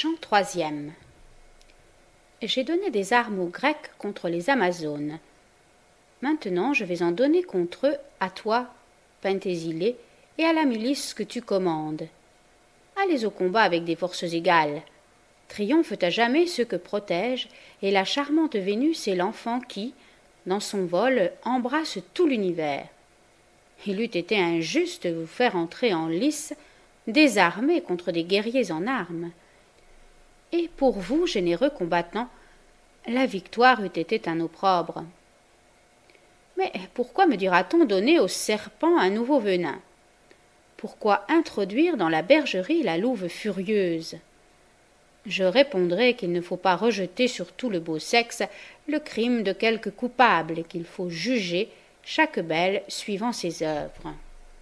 Chant troisième. J'ai donné des armes aux Grecs contre les Amazones. Maintenant je vais en donner contre eux à toi, Penthésile, et à la milice que tu commandes. Allez au combat avec des forces égales. Triomphent à jamais ceux que protègent, et la charmante Vénus est l'enfant qui, dans son vol, embrasse tout l'univers. Il eût été injuste de vous faire entrer en lice, désarmés contre des guerriers en armes. Et pour vous, généreux combattants, la victoire eût été un opprobre. Mais pourquoi me dira-t-on donner au serpent un nouveau venin? Pourquoi introduire dans la bergerie la louve furieuse? Je répondrai qu'il ne faut pas rejeter sur tout le beau sexe le crime de quelque coupable et qu'il faut juger chaque belle suivant ses œuvres.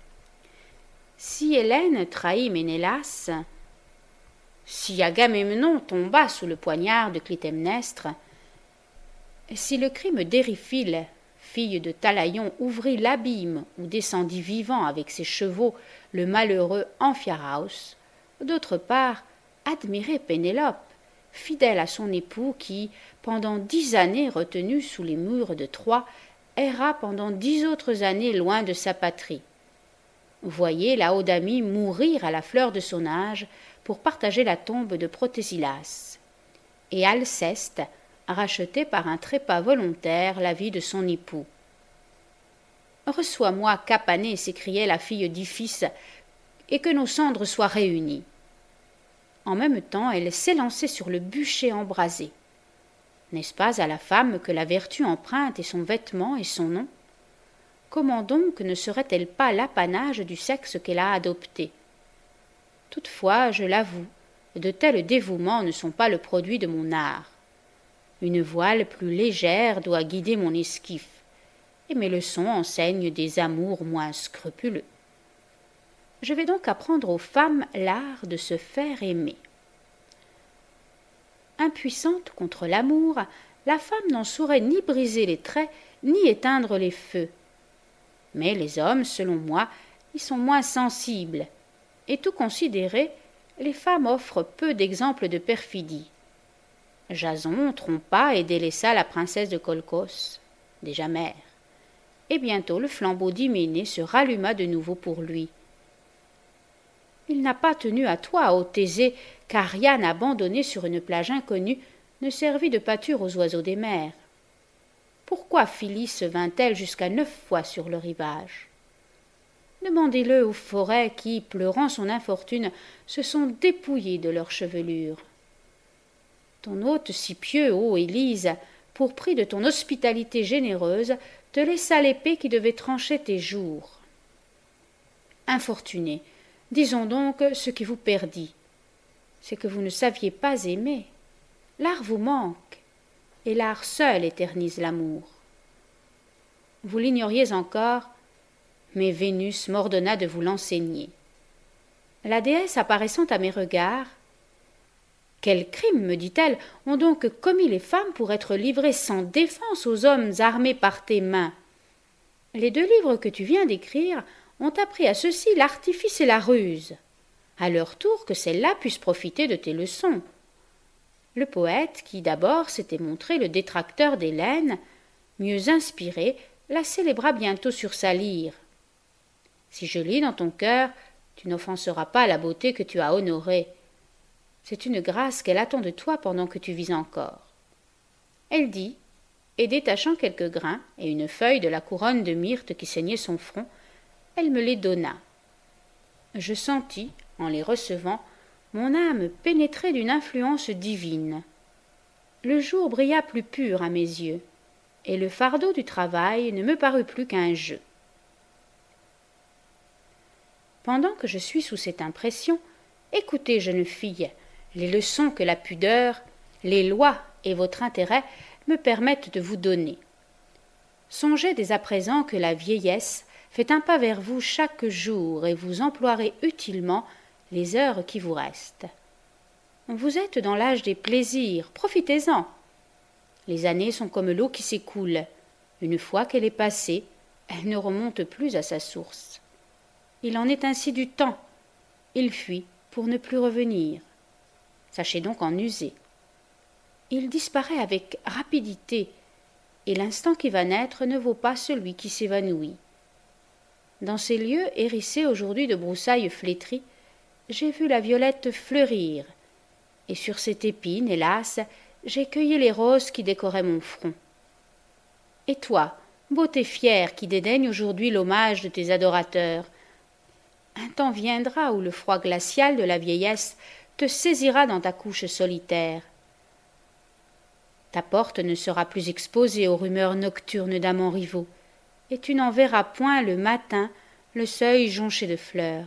Si Hélène trahit Ménélas, si Agamemnon tomba sous le poignard de Clytemnestre, si le crime d'Ériphyle, fille de Talaïon, ouvrit l'abîme où descendit vivant avec ses chevaux le malheureux Amphiaraos, d'autre part, admirez Pénélope, fidèle à son époux qui, pendant 10 années retenu sous les murs de Troie, erra pendant 10 autres années loin de sa patrie. Voyez Laodamie mourir à la fleur de son âge pour partager la tombe de Protésilas, et Alceste racheter par un trépas volontaire la vie de son époux. « Reçois-moi, Capanée, s'écriait la fille d'Iphis, et que nos cendres soient réunies. » En même temps, elle s'élançait sur le bûcher embrasé. N'est-ce pas à la femme que la vertu emprunte et son vêtement et son nom? Comment donc ne serait-elle pas l'apanage du sexe qu'elle a adopté? Toutefois, je l'avoue, de tels dévouements ne sont pas le produit de mon art. Une voile plus légère doit guider mon esquif, et mes leçons enseignent des amours moins scrupuleux. Je vais donc apprendre aux femmes l'art de se faire aimer. Impuissante contre l'amour, la femme n'en saurait ni briser les traits, ni éteindre les feux. Mais les hommes, selon moi, y sont moins sensibles, et tout considéré, les femmes offrent peu d'exemples de perfidie. Jason trompa et délaissa la princesse de Colchos, déjà mère, et bientôt le flambeau d'Hyménée se ralluma de nouveau pour lui. Il n'a pas tenu à toi, ô Thésée, qu'Ariane abandonnée sur une plage inconnue ne servit de pâture aux oiseaux des mers. Pourquoi Phyllis vint-elle jusqu'à 9 fois sur le rivage? Demandez-le aux forêts qui, pleurant son infortune, se sont dépouillées de leurs chevelures. Ton hôte si pieux, ô Élise, pour prix de ton hospitalité généreuse, te laissa l'épée qui devait trancher tes jours. Infortuné, disons donc ce qui vous perdit. C'est que vous ne saviez pas aimer. L'art vous manque, et l'art seul éternise l'amour. Vous l'ignoriez encore, mais Vénus m'ordonna de vous l'enseigner. La déesse apparaissant à mes regards, « Quel crime, me dit-elle, ont donc commis les femmes pour être livrées sans défense aux hommes armés par tes mains? Les 2 livres que tu viens d'écrire ont appris à ceux-ci l'artifice et la ruse, à leur tour que celles-là puissent profiter de tes leçons. » Le poète, qui d'abord s'était montré le détracteur d'Hélène, mieux inspiré, la célébra bientôt sur sa lyre. Si je lis dans ton cœur, tu n'offenseras pas la beauté que tu as honorée. C'est une grâce qu'elle attend de toi pendant que tu vis encore. Elle dit, et détachant quelques grains et une feuille de la couronne de myrte qui ceignait son front, elle me les donna. Je sentis, en les recevant, mon âme pénétrée d'une influence divine. Le jour brilla plus pur à mes yeux, et le fardeau du travail ne me parut plus qu'un jeu. Pendant que je suis sous cette impression, écoutez, jeune fille, les leçons que la pudeur, les lois et votre intérêt me permettent de vous donner. Songez dès à présent que la vieillesse fait un pas vers vous chaque jour et vous emploierez utilement les heures qui vous restent. Vous êtes dans l'âge des plaisirs, profitez-en. Les années sont comme l'eau qui s'écoule. Une fois qu'elle est passée, elle ne remonte plus à sa source. Il en est ainsi du temps. Il fuit pour ne plus revenir. Sachez donc en user. Il disparaît avec rapidité, et l'instant qui va naître ne vaut pas celui qui s'évanouit. Dans ces lieux hérissés aujourd'hui de broussailles flétries, j'ai vu la violette fleurir, et sur cette épine, hélas, j'ai cueilli les roses qui décoraient mon front. Et toi, beauté fière qui dédaigne aujourd'hui l'hommage de tes adorateurs, un temps viendra où le froid glacial de la vieillesse te saisira dans ta couche solitaire. Ta porte ne sera plus exposée aux rumeurs nocturnes d'amants rivaux, et tu n'en verras point le matin le seuil jonché de fleurs.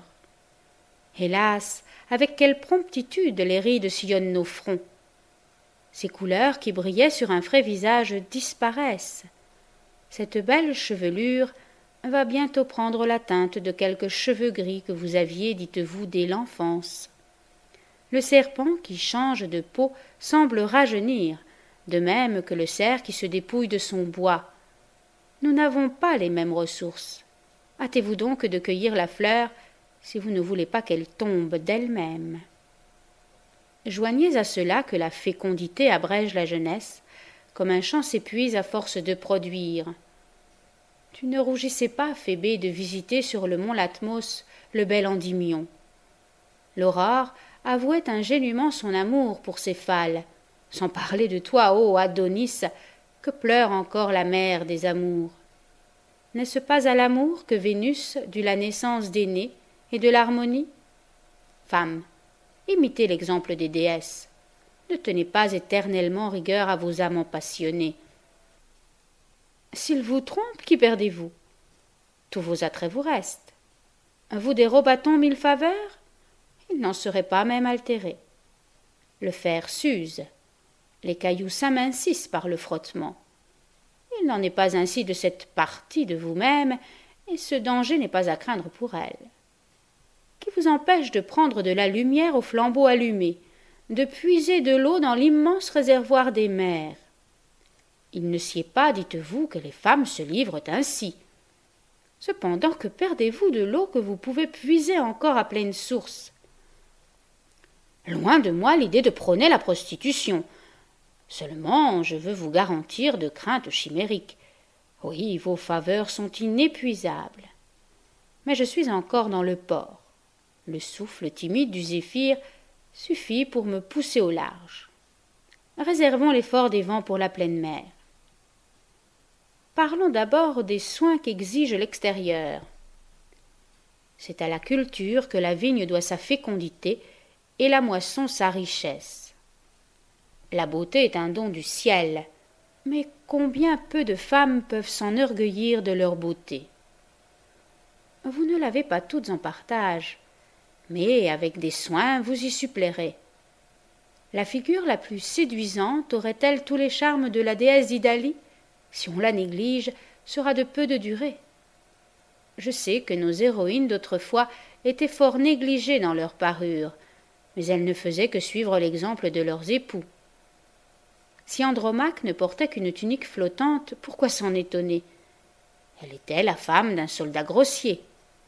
Hélas, avec quelle promptitude les rides sillonnent nos fronts. Ces couleurs qui brillaient sur un frais visage disparaissent. Cette belle chevelure va bientôt prendre la teinte de quelques cheveux gris que vous aviez, dites-vous, dès l'enfance. Le serpent qui change de peau semble rajeunir, de même que le cerf qui se dépouille de son bois. Nous n'avons pas les mêmes ressources. Hâtez-vous donc de cueillir la fleur si vous ne voulez pas qu'elle tombe d'elle-même. Joignez à cela que la fécondité abrège la jeunesse, comme un champ s'épuise à force de produire. Tu ne rougissais pas, Phébé, de visiter sur le mont Latmos le bel Endymion. L'aurore avouait ingénument son amour pour Céphale, sans parler de toi, ô Adonis, que pleure encore la mère des amours. N'est-ce pas à l'amour que Vénus dut la naissance d'Énée et de l'harmonie? Femmes, imitez l'exemple des déesses. Ne tenez pas éternellement rigueur à vos amants passionnés. S'ils vous trompent, qui perdez-vous? Tous vos attraits vous restent. Vous déroba-t-on 1000 faveurs? Ils n'en seraient pas même altérés. Le fer s'use. Les cailloux s'amincissent par le frottement. Il n'en est pas ainsi de cette partie de vous-même, et ce danger n'est pas à craindre pour elle. Qui vous empêche de prendre de la lumière au flambeau allumé, de puiser de l'eau dans l'immense réservoir des mers? Il ne sied pas, dites-vous, que les femmes se livrent ainsi. Cependant, que perdez-vous de l'eau que vous pouvez puiser encore à pleine source? Loin de moi l'idée de prôner la prostitution. Seulement, je veux vous garantir de craintes chimériques. Oui, vos faveurs sont inépuisables. Mais je suis encore dans le port. Le souffle timide du zéphyr suffit pour me pousser au large. Réservons l'effort des vents pour la pleine mer. Parlons d'abord des soins qu'exige l'extérieur. C'est à la culture que la vigne doit sa fécondité et la moisson sa richesse. La beauté est un don du ciel, mais combien peu de femmes peuvent s'enorgueillir de leur beauté? Vous ne l'avez pas toutes en partage, mais avec des soins vous y suppléerez. La figure la plus séduisante aurait-elle tous les charmes de la déesse d'Idalie? Si on la néglige, sera de peu de durée. Je sais que nos héroïnes d'autrefois étaient fort négligées dans leur parure, mais elles ne faisaient que suivre l'exemple de leurs époux. Si Andromaque ne portait qu'une tunique flottante, pourquoi s'en étonner? Elle était la femme d'un soldat grossier.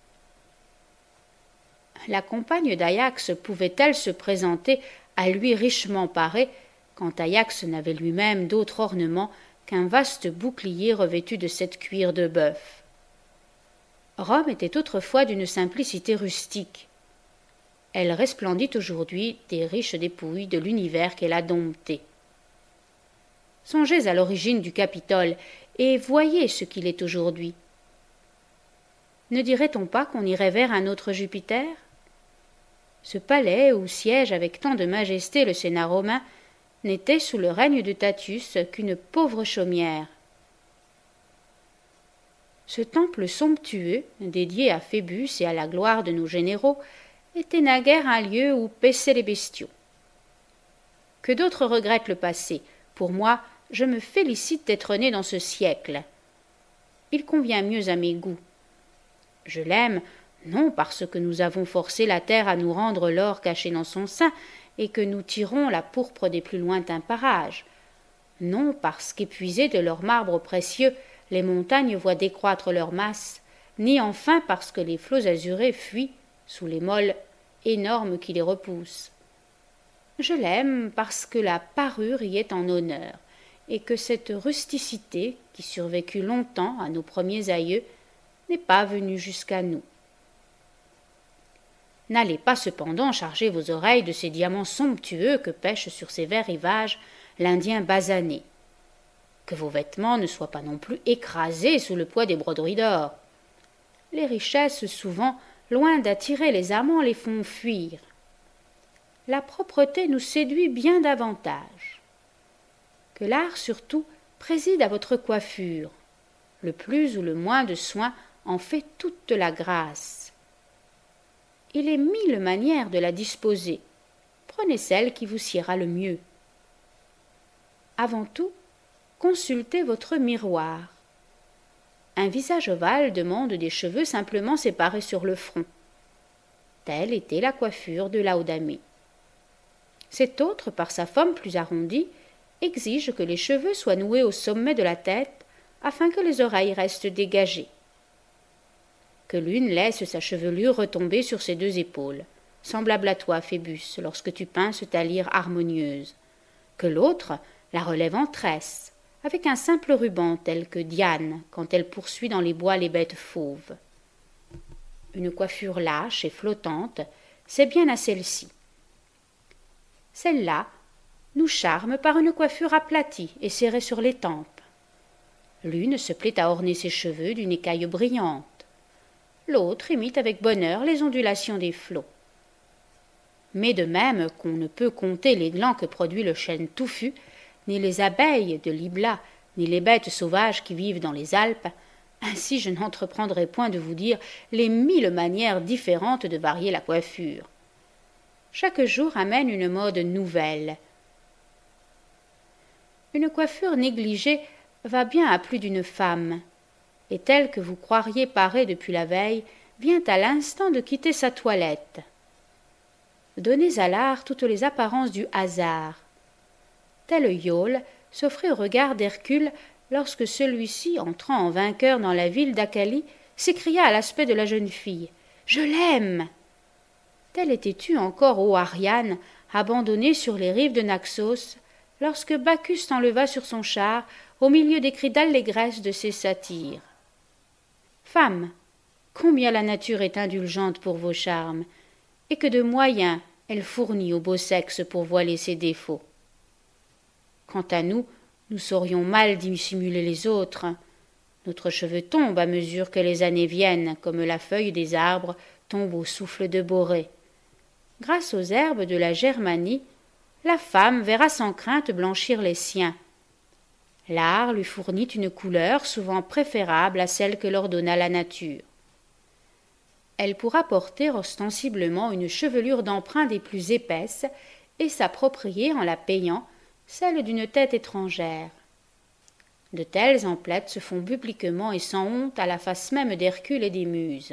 La compagne d'Ajax pouvait-elle se présenter à lui richement parée, quand Ajax n'avait lui-même d'autre ornement qu'un vaste bouclier revêtu de cette cuir de bœuf? Rome était autrefois d'une simplicité rustique. Elle resplendit aujourd'hui des riches dépouilles de l'univers qu'elle a dompté. Songez à l'origine du Capitole et voyez ce qu'il est aujourd'hui. Ne dirait-on pas qu'on irait vers un autre Jupiter? Ce palais où siège avec tant de majesté le Sénat romain n'était sous le règne de Tatius qu'une pauvre chaumière. Ce temple somptueux, dédié à Phébus et à la gloire de nos généraux, était naguère un lieu où paissaient les bestiaux. Que d'autres regrettent le passé. Pour moi, je me félicite d'être né dans ce siècle. Il convient mieux à mes goûts. Je l'aime, non parce que nous avons forcé la terre à nous rendre l'or caché dans son sein et que nous tirons la pourpre des plus lointains parages, non parce qu'épuisées de leur marbre précieux, les montagnes voient décroître leur masse, ni enfin parce que les flots azurés fuient sous les moles énormes qui les repoussent. Je l'aime parce que la parure y est en honneur, et que cette rusticité, qui survécut longtemps à nos premiers aïeux, n'est pas venue jusqu'à nous. N'allez pas cependant charger vos oreilles de ces diamants somptueux que pêche sur ces verts rivages l'Indien basané. Que vos vêtements ne soient pas non plus écrasés sous le poids des broderies d'or. Les richesses, souvent, loin d'attirer les amants, les font fuir. La propreté nous séduit bien davantage. Que l'art, surtout, préside à votre coiffure. Le plus ou le moins de soin en fait toute la grâce. Il est 1000 manières de la disposer. Prenez celle qui vous siera le mieux. Avant tout, consultez votre miroir. Un visage ovale demande des cheveux simplement séparés sur le front. Telle était la coiffure de Laodamé. Cet autre, par sa forme plus arrondie, exige que les cheveux soient noués au sommet de la tête afin que les oreilles restent dégagées. Que l'une laisse sa chevelure retomber sur ses 2 épaules, semblable à toi, Phébus, lorsque tu pinces ta lyre harmonieuse, que l'autre la relève en tresse, avec un simple ruban tel que Diane quand elle poursuit dans les bois les bêtes fauves. Une coiffure lâche et flottante, c'est bien à celle-ci. Celle-là nous charme par une coiffure aplatie et serrée sur les tempes. L'une se plaît à orner ses cheveux d'une écaille brillante. L'autre imite avec bonheur les ondulations des flots. Mais de même qu'on ne peut compter les glands que produit le chêne touffu, ni les abeilles de l'Ibla, ni les bêtes sauvages qui vivent dans les Alpes, ainsi je n'entreprendrai point de vous dire les 1000 manières différentes de varier la coiffure. Chaque jour amène une mode nouvelle. Une coiffure négligée va bien à plus d'une femme, et telle que vous croiriez parée depuis la veille, vient à l'instant de quitter sa toilette. Donnez à l'art toutes les apparences du hasard. Tel Iole s'offrait au regard d'Hercule lorsque celui-ci, entrant en vainqueur dans la ville d'Achalie, s'écria à l'aspect de la jeune fille « Je l'aime !» Telle étais-tu encore, ô Ariane, abandonnée sur les rives de Naxos, lorsque Bacchus t'enleva sur son char au milieu des cris d'allégresse de ses satyres. Femme, combien la nature est indulgente pour vos charmes, et que de moyens elle fournit au beau sexe pour voiler ses défauts. Quant à nous, nous saurions mal dissimuler les autres. Notre cheveu tombe à mesure que les années viennent, comme la feuille des arbres tombe au souffle de Borée. Grâce aux herbes de la Germanie, la femme verra sans crainte blanchir les siens. L'art lui fournit une couleur souvent préférable à celle que leur donna la nature. Elle pourra porter ostensiblement une chevelure d'emprunt des plus épaisses et s'approprier en la payant celle d'une tête étrangère. De telles emplettes se font publiquement et sans honte à la face même d'Hercule et des Muses.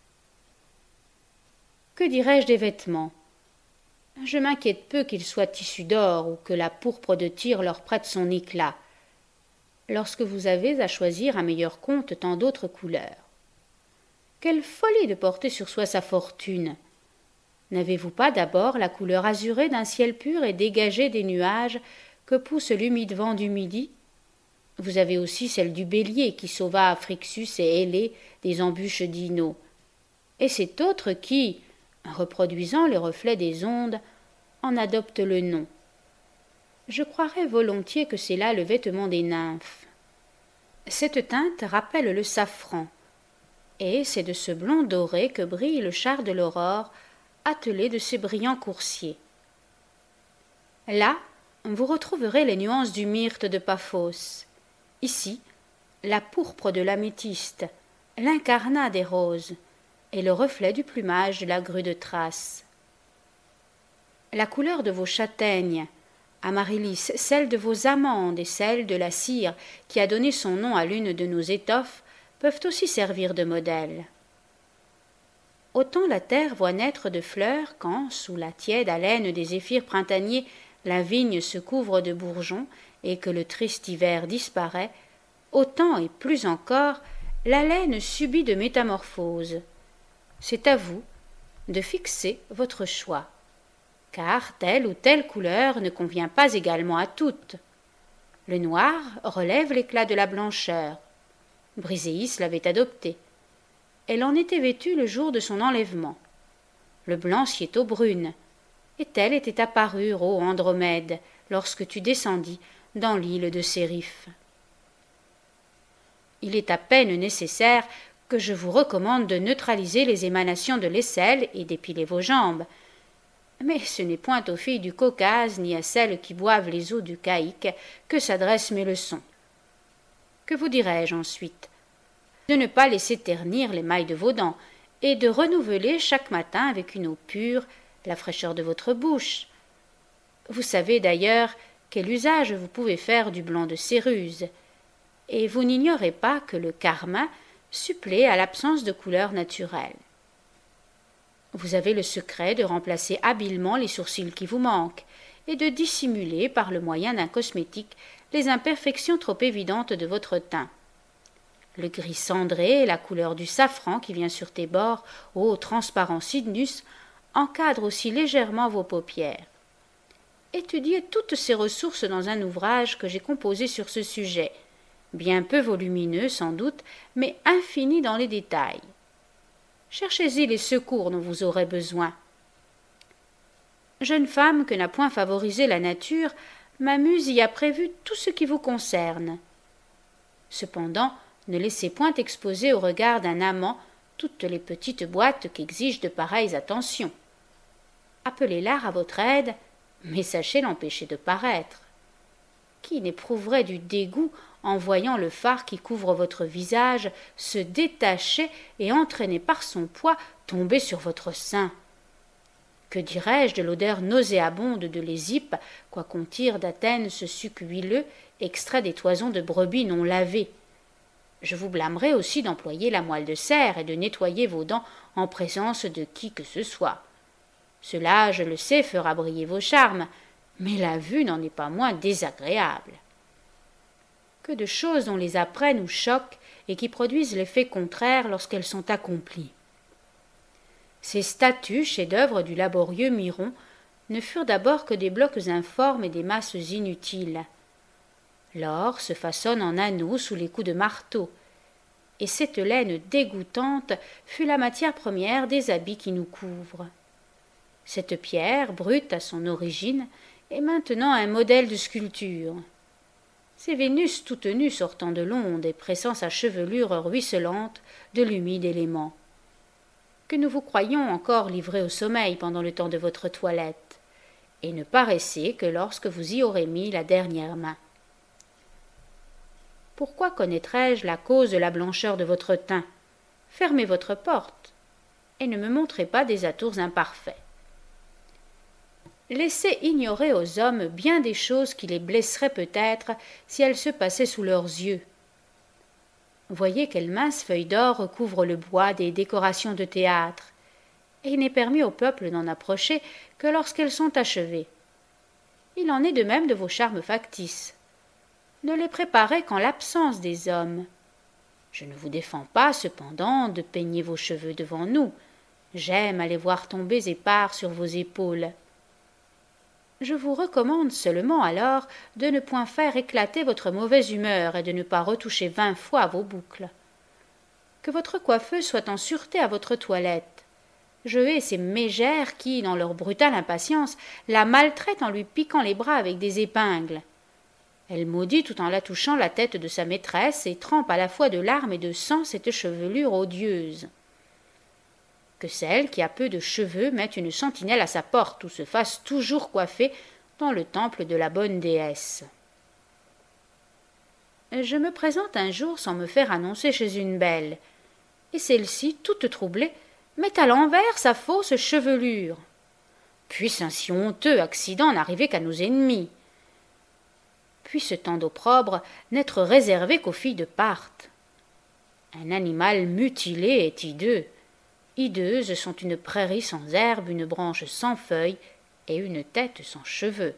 Que dirais-je des vêtements? Je m'inquiète peu qu'ils soient tissus d'or ou que la pourpre de Tyr leur prête son éclat, lorsque vous avez à choisir à meilleur compte tant d'autres couleurs. Quelle folie de porter sur soi sa fortune! N'avez-vous pas d'abord la couleur azurée d'un ciel pur et dégagé des nuages que pousse l'humide vent du midi? Vous avez aussi celle du bélier qui sauva Phrixus et Hélé des embûches d'Ino, et cet autre qui, reproduisant les reflets des ondes, en adopte le nom. Je croirais volontiers que c'est là le vêtement des nymphes. Cette teinte rappelle le safran, et c'est de ce blond doré que brille le char de l'aurore, attelé de ses brillants coursiers. Là, vous retrouverez les nuances du myrte de Paphos. Ici, la pourpre de l'améthyste, l'incarnat des roses, et le reflet du plumage de la grue de Thrace. La couleur de vos châtaignes, Amaryllis, celle de vos amandes et celle de la cire qui a donné son nom à l'une de nos étoffes, peuvent aussi servir de modèle. Autant la terre voit naître de fleurs quand, sous la tiède haleine des zéphyrs printaniers, la vigne se couvre de bourgeons et que le triste hiver disparaît, autant et plus encore, la laine subit de métamorphoses. C'est à vous de fixer votre choix. car telle ou telle couleur ne convient pas également à toutes. Le noir relève l'éclat de la blancheur. Briséis l'avait adopté. Elle en était vêtue le jour de son enlèvement. Le blanc sied aux brunes, et telle était ta parure, ô Andromède, lorsque tu descendis dans l'île de Sérif. Il est à peine nécessaire que je vous recommande de neutraliser les émanations de l'aisselle et d'épiler vos jambes. Mais ce n'est point aux filles du Caucase ni à celles qui boivent les eaux du Caïque que s'adressent mes leçons. Que vous dirai-je ensuite? De ne pas laisser ternir les mailles de vos dents et de renouveler chaque matin avec une eau pure la fraîcheur de votre bouche. Vous savez d'ailleurs quel usage vous pouvez faire du blanc de céruse, et vous n'ignorez pas que le carmin supplée à l'absence de couleur naturelle. Vous avez le secret de remplacer habilement les sourcils qui vous manquent et de dissimuler par le moyen d'un cosmétique les imperfections trop évidentes de votre teint. Le gris cendré et la couleur du safran qui vient sur tes bords, ô transparent Cydnus, encadrent aussi légèrement vos paupières. Étudiez toutes ces ressources dans un ouvrage que j'ai composé sur ce sujet, bien peu volumineux sans doute, mais infini dans les détails. Cherchez-y les secours dont vous aurez besoin. Jeune femme que n'a point favorisé la nature, ma muse y a prévu tout ce qui vous concerne. Cependant, ne laissez point exposer au regard d'un amant toutes les petites boîtes qu'exigent de pareilles attentions. Appelez l'art à votre aide, mais sachez l'empêcher de paraître. Qui n'éprouverait du dégoût en voyant le fard qui couvre votre visage se détacher et entraîné par son poids tomber sur votre sein? Que dirais-je de l'odeur nauséabonde de l'Ésipe, quoiqu'on tire d'Athènes ce suc huileux, extrait des toisons de brebis non lavées? Je vous blâmerai aussi d'employer la moelle de serre et de nettoyer vos dents en présence de qui que ce soit. Cela, je le sais, fera briller vos charmes, mais la vue n'en est pas moins désagréable. Que de choses dont les apprêts nous choquent et qui produisent l'effet contraire lorsqu'elles sont accomplies. Ces statues, chefs-d'œuvre du laborieux Miron, ne furent d'abord que des blocs informes et des masses inutiles. L'or se façonne en anneaux sous les coups de marteau, et cette laine dégoûtante fut la matière première des habits qui nous couvrent. Cette pierre, brute à son origine, est maintenant un modèle de sculpture. C'est Vénus toute nue sortant de l'onde et pressant sa chevelure ruisselante de l'humide élément. Que nous vous croyions encore livrés au sommeil pendant le temps de votre toilette, et ne paraissez que lorsque vous y aurez mis la dernière main. Pourquoi connaîtrais-je la cause de la blancheur de votre teint? Fermez votre porte, et ne me montrez pas des atours imparfaits. Laissez ignorer aux hommes bien des choses qui les blesseraient peut-être si elles se passaient sous leurs yeux. Voyez quelles minces feuilles d'or recouvrent le bois des décorations de théâtre, et il n'est permis au peuple d'en approcher que lorsqu'elles sont achevées. Il en est de même de vos charmes factices. Ne les préparez qu'en l'absence des hommes. Je ne vous défends pas, cependant, de peigner vos cheveux devant nous. J'aime à les voir tomber épars sur vos épaules. Je vous recommande seulement alors de ne point faire éclater votre mauvaise humeur et de ne pas retoucher 20 fois vos boucles. Que votre coiffeuse soit en sûreté à votre toilette. Je hais ces mégères qui, dans leur brutale impatience, la maltraitent en lui piquant les bras avec des épingles. Elle maudit tout en la touchant la tête de sa maîtresse et trempe à la fois de larmes et de sang cette chevelure odieuse. Que celle qui a peu de cheveux mette une sentinelle à sa porte ou se fasse toujours coiffer dans le temple de la bonne déesse. Je me présente un jour sans me faire annoncer chez une belle, et celle-ci, toute troublée, met à l'envers sa fausse chevelure. Puisse un si honteux accident n'arriver qu'à nos ennemis. Puisse tant d'opprobre n'être réservé qu'aux filles de Parthe. Un animal mutilé est hideux. Hideuses sont une prairie sans herbe, une branche sans feuilles et une tête sans cheveux.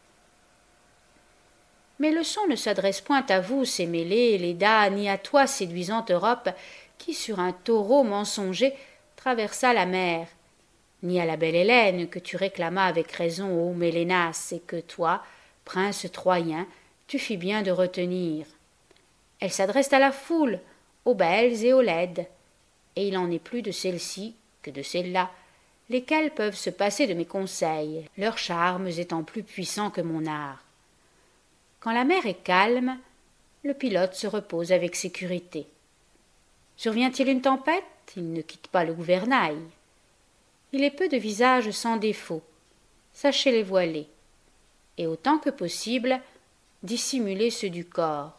Mes leçons ne s'adressent point à vous, Sémélé, Léda, ni à toi, séduisante Europe, qui sur un taureau mensonger traversa la mer, ni à la belle Hélène que tu réclamas avec raison ô Mélénas, et que toi, prince troyen, tu fis bien de retenir. Elle s'adresse à la foule, aux belles et aux laides, et il en est plus de celles-ci que de celles-là, lesquelles peuvent se passer de mes conseils, leurs charmes étant plus puissants que mon art. Quand la mer est calme, le pilote se repose avec sécurité. Survient-il une tempête, il ne quitte pas le gouvernail. Il est peu de visages sans défaut. Sachez les voiler, et autant que possible, dissimuler ceux du corps.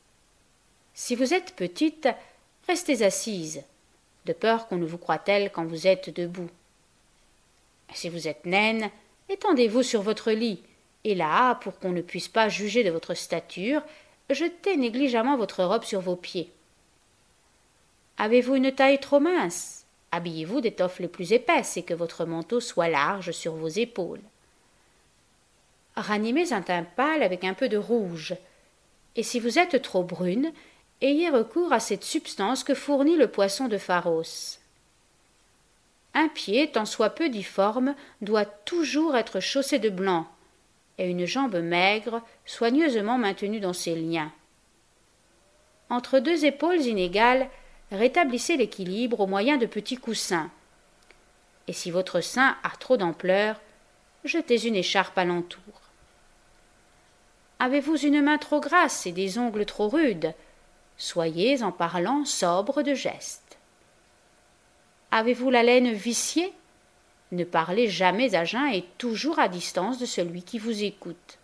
Si vous êtes petite, restez assise, de peur qu'on ne vous croie telle quand vous êtes debout. Si vous êtes naine, étendez-vous sur votre lit, et là, pour qu'on ne puisse pas juger de votre stature, jetez négligemment votre robe sur vos pieds. Avez-vous une taille trop mince? Habillez-vous d'étoffes les plus épaisses et que votre manteau soit large sur vos épaules. Ranimez un teint pâle avec un peu de rouge, et si vous êtes trop brune, ayez recours à cette substance que fournit le poisson de Pharos. Un pied, tant soit peu difforme, doit toujours être chaussé de blanc, et une jambe maigre, soigneusement maintenue dans ses liens. Entre deux épaules inégales, rétablissez l'équilibre au moyen de petits coussins. Et si votre sein a trop d'ampleur, jetez une écharpe alentour. Avez-vous une main trop grasse et des ongles trop rudes? Soyez, en parlant, sobre de geste. Avez-vous la laine viciée? Ne parlez jamais à jeun et toujours à distance de celui qui vous écoute.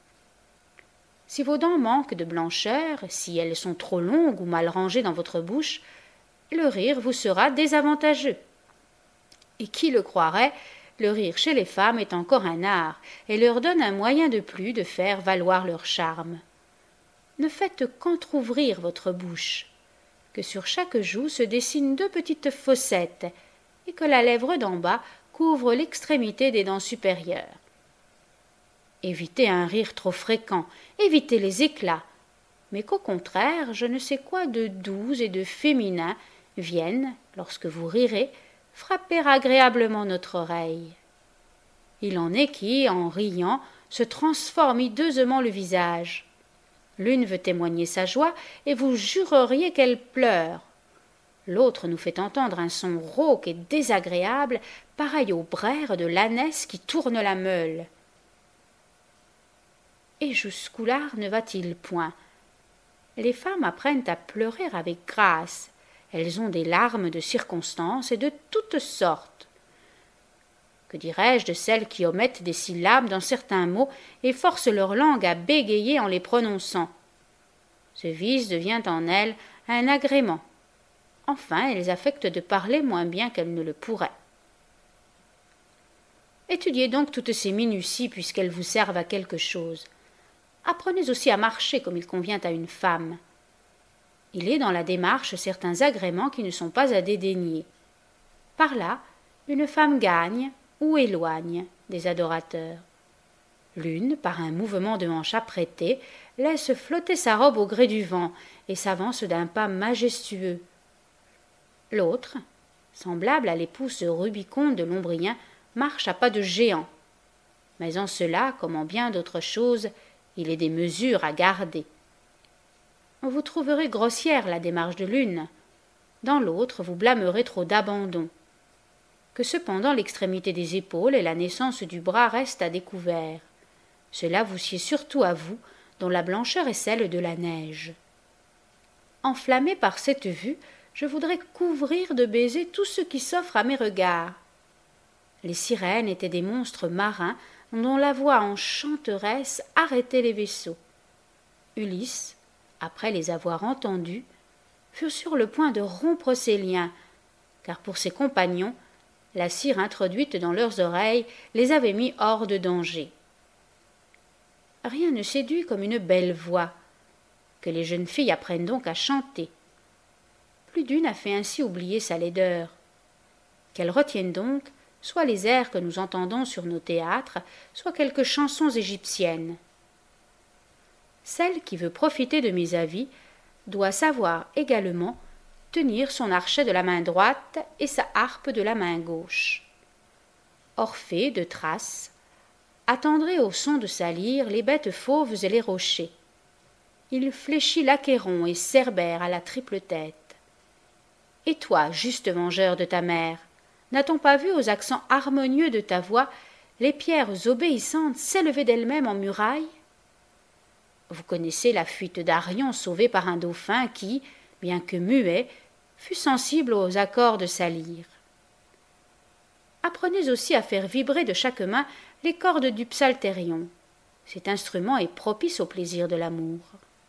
Si vos dents manquent de blancheur, si elles sont trop longues ou mal rangées dans votre bouche, le rire vous sera désavantageux. Et qui le croirait, le rire chez les femmes est encore un art, et leur donne un moyen de plus de faire valoir leur charme. Ne faites qu'entr'ouvrir votre bouche, que sur chaque joue se dessinent deux petites fossettes, et que la lèvre d'en bas couvre l'extrémité des dents supérieures. Évitez un rire trop fréquent, évitez les éclats, mais qu'au contraire, je ne sais quoi de doux et de féminin vienne, lorsque vous rirez, frapper agréablement notre oreille. Il en est qui, en riant, se transforment hideusement le visage. L'une veut témoigner sa joie, et vous jureriez qu'elle pleure. L'autre nous fait entendre un son rauque et désagréable, pareil au braire de l'ânesse qui tourne la meule. Et jusqu'où l'art ne va-t-il point? Les femmes apprennent à pleurer avec grâce. Elles ont des larmes de circonstance et de toutes sortes. Que dirais-je de celles qui omettent des syllabes dans certains mots et forcent leur langue à bégayer en les prononçant? Ce vice devient en elles un agrément. Enfin, elles affectent de parler moins bien qu'elles ne le pourraient. Étudiez donc toutes ces minuties puisqu'elles vous servent à quelque chose. Apprenez aussi à marcher comme il convient à une femme. Il est dans la démarche certains agréments qui ne sont pas à dédaigner. Par là, une femme gagne ou éloigne des adorateurs. L'une, par un mouvement de hanche apprêté, laisse flotter sa robe au gré du vent et s'avance d'un pas majestueux. L'autre, semblable à l'épouse Rubicon de l'Ombrien, marche à pas de géant. Mais en cela, comme en bien d'autres choses, il est des mesures à garder. Vous trouverez grossière la démarche de l'une, dans l'autre vous blâmerez trop d'abandon. Que cependant l'extrémité des épaules et la naissance du bras restent à découvert. Cela vous sied surtout à vous, dont la blancheur est celle de la neige. Enflammé par cette vue, je voudrais couvrir de baisers tout ce qui s'offre à mes regards. Les sirènes étaient des monstres marins dont la voix enchanteresse arrêtait les vaisseaux. Ulysse, après les avoir entendus, fut sur le point de rompre ses liens, car pour ses compagnons, la cire introduite dans leurs oreilles les avait mis hors de danger. Rien ne séduit comme une belle voix, que les jeunes filles apprennent donc à chanter. Plus d'une a fait ainsi oublier sa laideur. Qu'elles retiennent donc soit les airs que nous entendons sur nos théâtres, soit quelques chansons égyptiennes. Celle qui veut profiter de mes avis doit savoir également tenir son archet de la main droite et sa harpe de la main gauche. Orphée, de Thrace, attendrait au son de sa lyre les bêtes fauves et les rochers. Il fléchit l'Achéron et Cerbère à la triple tête. Et toi, juste vengeur de ta mère, n'a-t-on pas vu aux accents harmonieux de ta voix les pierres obéissantes s'élever d'elles-mêmes en murailles? Vous connaissez la fuite d'Arion sauvée par un dauphin qui, bien que muet, fut sensible aux accords de sa lyre. Apprenez aussi à faire vibrer de chaque main les cordes du psalterion. Cet instrument est propice au plaisir de l'amour.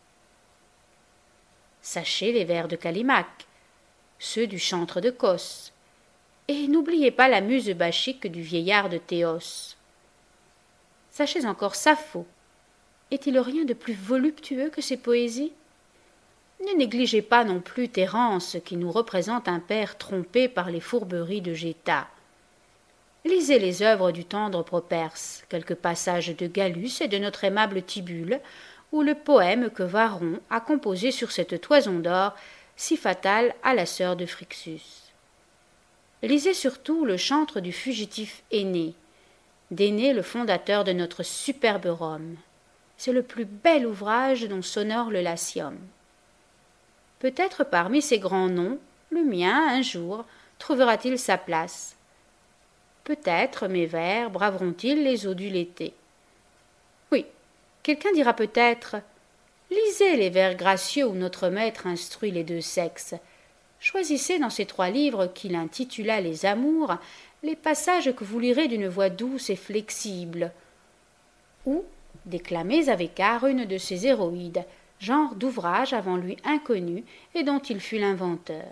Sachez les vers de Callimaque, ceux du chantre de Cos, et n'oubliez pas la muse bachique du vieillard de Théos. Sachez encore Sappho. Est-il rien de plus voluptueux que ses poésies? Ne négligez pas non plus Terence, qui nous représente un père trompé par les fourberies de Géta. Lisez les œuvres du tendre Properce, quelques passages de Gallus et de notre aimable Tibulle, ou le poème que Varron a composé sur cette toison d'or si fatale à la sœur de Phrixus. Lisez surtout le chantre du fugitif Énée, d'Énée le fondateur de notre superbe Rome. C'est le plus bel ouvrage dont s'honore le Latium. Peut-être parmi ces grands noms, le mien, un jour, trouvera-t-il sa place. Peut-être mes vers braveront-ils les eaux du Léthé. Oui, quelqu'un dira peut-être « Lisez les vers gracieux où notre maître instruit les deux sexes. Choisissez dans ces 3 livres qu'il intitula Les Amours les passages que vous lirez d'une voix douce et flexible. » Ou déclamez avec art une de ces héroïdes, genre d'ouvrage avant lui inconnu et dont il fut l'inventeur.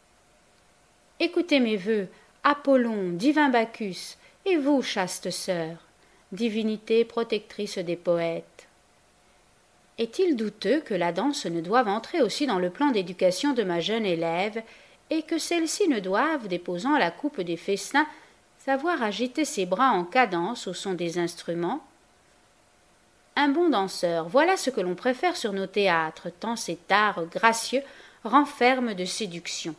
Écoutez mes vœux, Apollon, divin Bacchus, et vous, chaste sœur, divinité protectrice des poètes. Est-il douteux que la danse ne doive entrer aussi dans le plan d'éducation de ma jeune élève, et que celle-ci ne doive, déposant la coupe des festins, savoir agiter ses bras en cadence au son des instruments? Un bon danseur, voilà ce que l'on préfère sur nos théâtres, tant cet art gracieux renferme de séduction.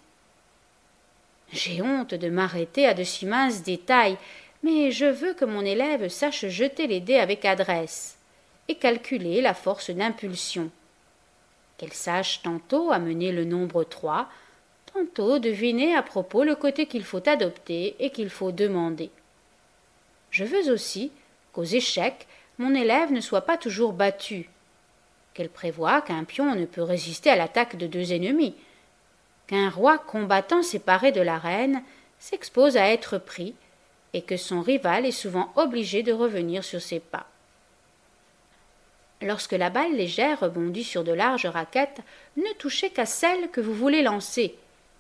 J'ai honte de m'arrêter à de si minces détails, mais je veux que mon élève sache jeter les dés avec adresse et calculer la force d'impulsion. Qu'elle sache tantôt amener le nombre 3, tantôt deviner à propos le côté qu'il faut adopter et qu'il faut demander. Je veux aussi qu'aux échecs, mon élève ne soit pas toujours battu, qu'elle prévoie qu'un pion ne peut résister à l'attaque de 2 ennemis, qu'un roi combattant séparé de la reine s'expose à être pris, et que son rival est souvent obligé de revenir sur ses pas. Lorsque la balle légère rebondit sur de larges raquettes, ne touchez qu'à celle que vous voulez lancer.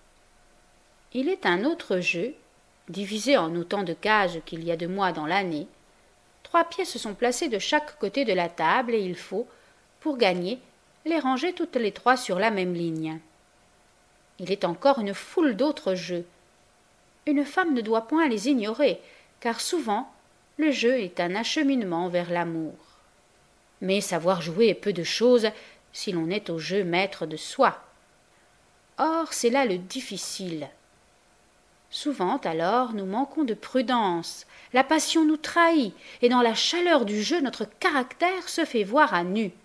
Il est un autre jeu, divisé en autant de cases qu'il y a de mois dans l'année. 3 pièces sont placées de chaque côté de la table et il faut, pour gagner, les ranger toutes les 3 sur la même ligne. Il est encore une foule d'autres jeux. Une femme ne doit point les ignorer, car souvent le jeu est un acheminement vers l'amour. Mais savoir jouer est peu de chose si l'on est au jeu maître de soi. Or, c'est là le difficile. Souvent, alors, nous manquons de prudence, la passion nous trahit, et dans la chaleur du jeu, notre caractère se fait voir à nu.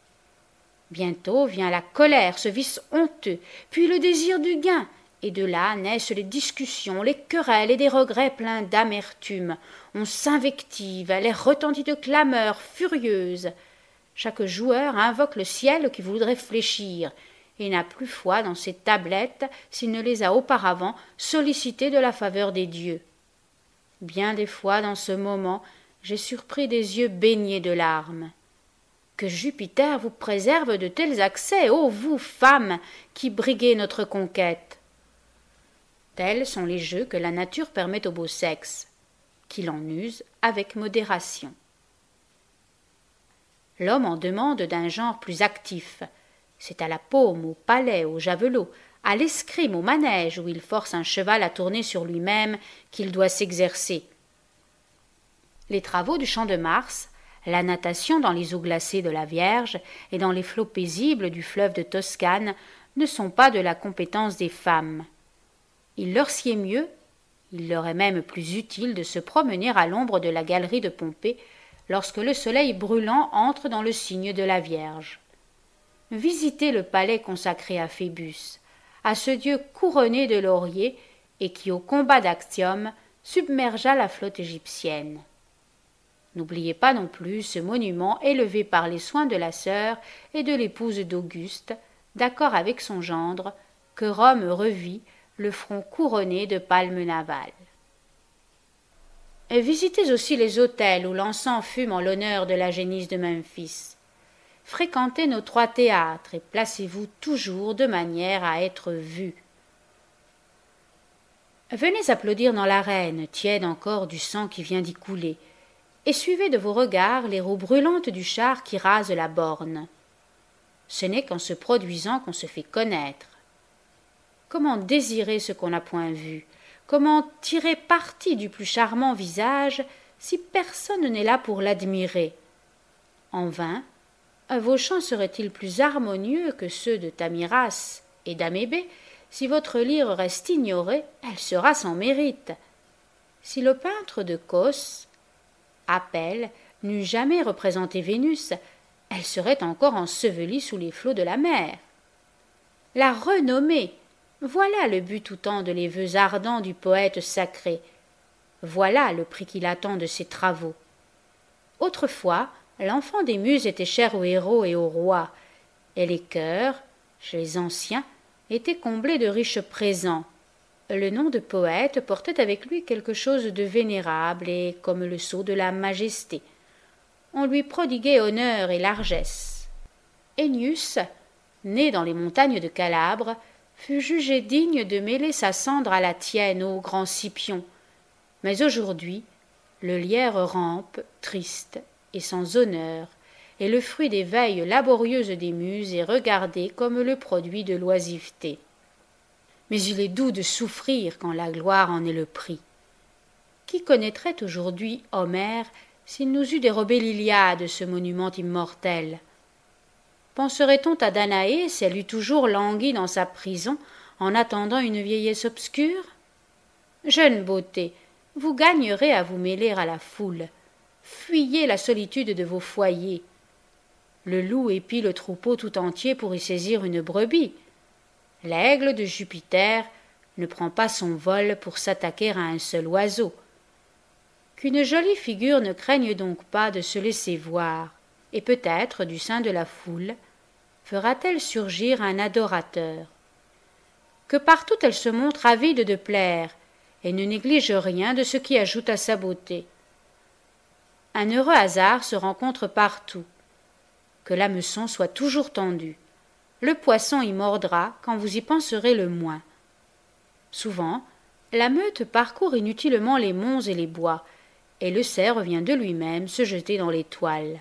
Bientôt vient la colère, ce vice honteux, puis le désir du gain, et de là naissent les discussions, les querelles et des regrets pleins d'amertume. On s'invective, l'air retentit de clameurs furieuses. Chaque joueur invoque le ciel qui voudrait fléchir, et n'a plus foi dans ses tablettes s'il ne les a auparavant sollicitées de la faveur des dieux. Bien des fois, dans ce moment, j'ai surpris des yeux baignés de larmes. Que Jupiter vous préserve de tels accès, ô vous, femmes, qui briguez notre conquête! Tels sont les jeux que la nature permet au beau sexe, qu'il en use avec modération. L'homme en demande d'un genre plus actif. C'est à la paume, au palais, au javelot, à l'escrime, au manège, où il force un cheval à tourner sur lui-même, qu'il doit s'exercer. Les travaux du champ de Mars, la natation dans les eaux glacées de la Vierge et dans les flots paisibles du fleuve de Toscane ne sont pas de la compétence des femmes. Il leur sied mieux, Il leur est même plus utile de se promener à l'ombre de la galerie de Pompée lorsque le soleil brûlant entre dans le signe de la Vierge. Visitez le palais consacré à Phébus, à ce dieu couronné de lauriers et qui, au combat d'Actium, submergea la flotte égyptienne. N'oubliez pas non plus ce monument élevé par les soins de la sœur et de l'épouse d'Auguste, d'accord avec son gendre, que Rome revit, le front couronné de palmes navales. Et visitez aussi les hôtels où l'encens fume en l'honneur de la génisse de Memphis. Fréquentez nos 3 théâtres et placez-vous toujours de manière à être vus. Venez applaudir dans l'arène, tiède encore du sang qui vient d'y couler, et suivez de vos regards les roues brûlantes du char qui rase la borne. Ce n'est qu'en se produisant qu'on se fait connaître. Comment désirer ce qu'on n'a point vu? Comment tirer parti du plus charmant visage si personne n'est là pour l'admirer? En vain, vos chants seraient-ils plus harmonieux que ceux de Tamiras et d'Amébé? Si votre lyre reste ignorée, elle sera sans mérite. Si le peintre de Cos, Apelle, n'eût jamais représenté Vénus, elle serait encore ensevelie sous les flots de la mer. La renommée, voilà le but tout temps de les vœux ardents du poète sacré. Voilà le prix qu'il attend de ses travaux. Autrefois, l'enfant des muses était cher aux héros et aux rois, et les cœurs, chez les anciens, étaient comblés de riches présents. Le nom de poète portait avec lui quelque chose de vénérable et comme le sceau de la majesté. On lui prodiguait honneur et largesse. Ennius, né dans les montagnes de Calabre, fut jugé digne de mêler sa cendre à la tienne, ô grand Scipion. Mais aujourd'hui, le lierre rampe, triste et sans honneur, et le fruit des veilles laborieuses des muses est regardé comme le produit de l'oisiveté. Mais il est doux de souffrir quand la gloire en est le prix. Qui connaîtrait aujourd'hui Homère s'il nous eût dérobé l'Iliade, ce monument immortel? Penserait-on à Danaé si elle eût toujours langui dans sa prison en attendant une vieillesse obscure? Jeune beauté, vous gagnerez à vous mêler à la foule. Fuyez la solitude de vos foyers. Le loup épie le troupeau tout entier pour y saisir une brebis. L'aigle de Jupiter ne prend pas son vol pour s'attaquer à un seul oiseau. Qu'une jolie figure ne craigne donc pas de se laisser voir, et peut-être du sein de la foule fera-t-elle surgir un adorateur. Que partout elle se montre avide de plaire, et ne néglige rien de ce qui ajoute à sa beauté. Un heureux hasard se rencontre partout. Que l'hameçon soit toujours tendu. Le poisson y mordra quand vous y penserez le moins. Souvent, la meute parcourt inutilement les monts et les bois, et le cerf vient de lui-même se jeter dans les toiles.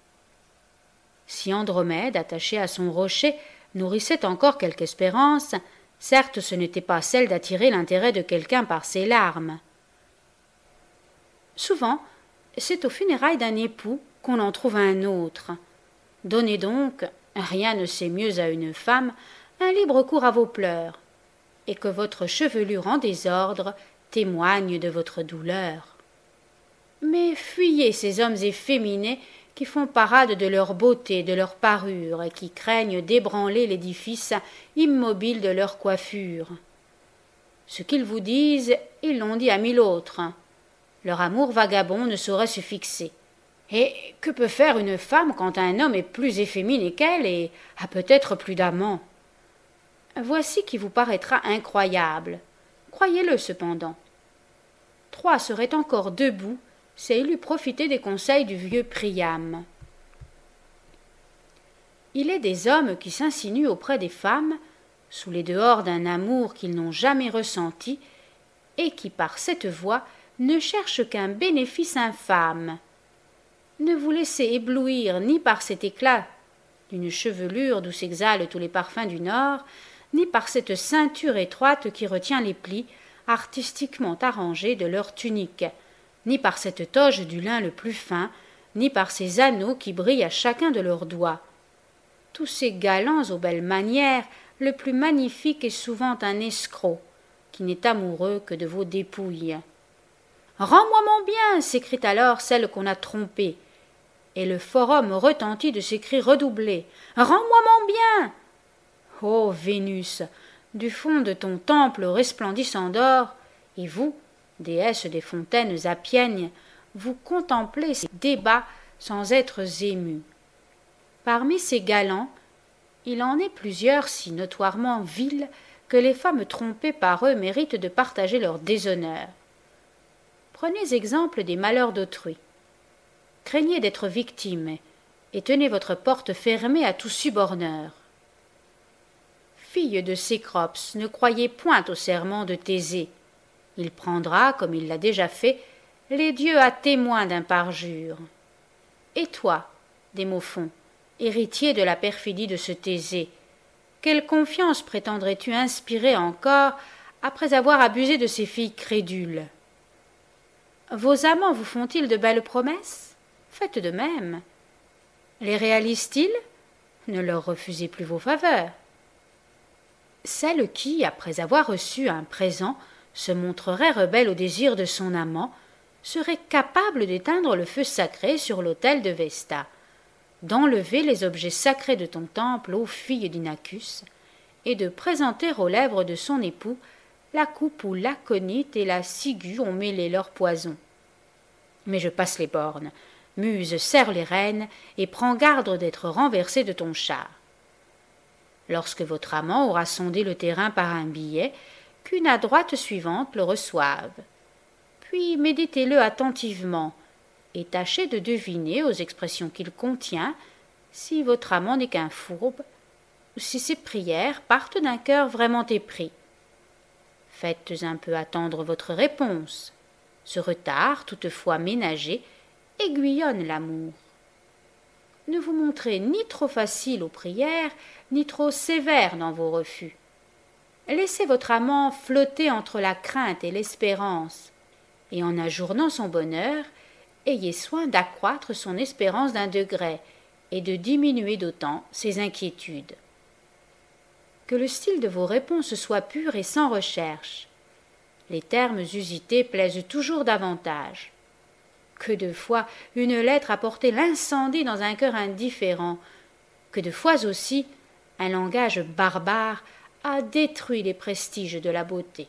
Si Andromède, attachée à son rocher, nourrissait encore quelque espérance, certes ce n'était pas celle d'attirer l'intérêt de quelqu'un par ses larmes. Souvent, c'est aux funérailles d'un époux qu'on en trouve un autre. Donnez donc, rien ne sait mieux à une femme, un libre cours à vos pleurs, et que votre chevelure en désordre témoigne de votre douleur. Mais fuyez ces hommes efféminés qui font parade de leur beauté, de leur parure, et qui craignent d'ébranler l'édifice immobile de leur coiffure. Ce qu'ils vous disent, ils l'ont dit à 1000 autres. Leur amour vagabond ne saurait se fixer. Et que peut faire une femme quand un homme est plus efféminé qu'elle et a peut-être plus d'amants? Voici qui vous paraîtra incroyable. Croyez-le cependant. 3 seraient encore debout si il eût profité des conseils du vieux Priam. Il est des hommes qui s'insinuent auprès des femmes, sous les dehors d'un amour qu'ils n'ont jamais ressenti, et qui, par cette voie, ne cherchent qu'un bénéfice infâme. Ne vous laissez éblouir ni par cet éclat d'une chevelure d'où s'exhalent tous les parfums du Nord, ni par cette ceinture étroite qui retient les plis, artistiquement arrangés de leur tunique, ni par cette toge du lin le plus fin, ni par ces anneaux qui brillent à chacun de leurs doigts. Tous ces galants aux belles manières, le plus magnifique est souvent un escroc. qui n'est amoureux que de vos dépouilles. « Rends-moi mon bien !» s'écrie alors celle qu'on a trompée. Et le forum retentit de ces cris redoublés. « Rends-moi mon bien !» Ô Vénus, du fond de ton temple resplendissant d'or, et vous, déesse des fontaines appiennes, vous contemplez ces débats sans être émus. Parmi ces galants, il en est plusieurs si notoirement vils que les femmes trompées par eux méritent de partager leur déshonneur. Prenez exemple des malheurs d'autrui. Craignez d'être victime et tenez votre porte fermée à tout suborneur. Fille de Cécrops, ne croyez point au serment de Thésée. Il prendra, comme il l'a déjà fait, les dieux à témoin d'un parjure. Et toi, Démophon, héritier de la perfidie de ce Thésée, quelle confiance prétendrais-tu inspirer encore après avoir abusé de ces filles crédules? Vos amants vous font-ils de belles promesses? Faites de même. Les réalisent-ils? Ne leur refusez plus vos faveurs. Celle qui, après avoir reçu un présent, se montrerait rebelle au désir de son amant, serait capable d'éteindre le feu sacré sur l'autel de Vesta, d'enlever les objets sacrés de ton temple aux filles d'Inachus, et de présenter aux lèvres de son époux la coupe où l'aconite et la ciguë ont mêlé leur poison. Mais je passe les bornes. Muse, serre les rênes et prends garde d'être renversé de ton char. Lorsque votre amant aura sondé le terrain par un billet, qu'une adroite suivante le reçoive. Puis méditez-le attentivement et tâchez de deviner aux expressions qu'il contient si votre amant n'est qu'un fourbe ou si ses prières partent d'un cœur vraiment épris. Faites un peu attendre votre réponse. Ce retard, toutefois ménagé, aiguillonne l'amour. Ne vous montrez ni trop facile aux prières, ni trop sévère dans vos refus. Laissez votre amant flotter entre la crainte et l'espérance, et en ajournant son bonheur, ayez soin d'accroître son espérance d'un degré et de diminuer d'autant ses inquiétudes. Que le style de vos réponses soit pur et sans recherche. Les termes usités plaisent toujours davantage. Que de fois une lettre a porté l'incendie dans un cœur indifférent, que de fois aussi un langage barbare a détruit les prestiges de la beauté.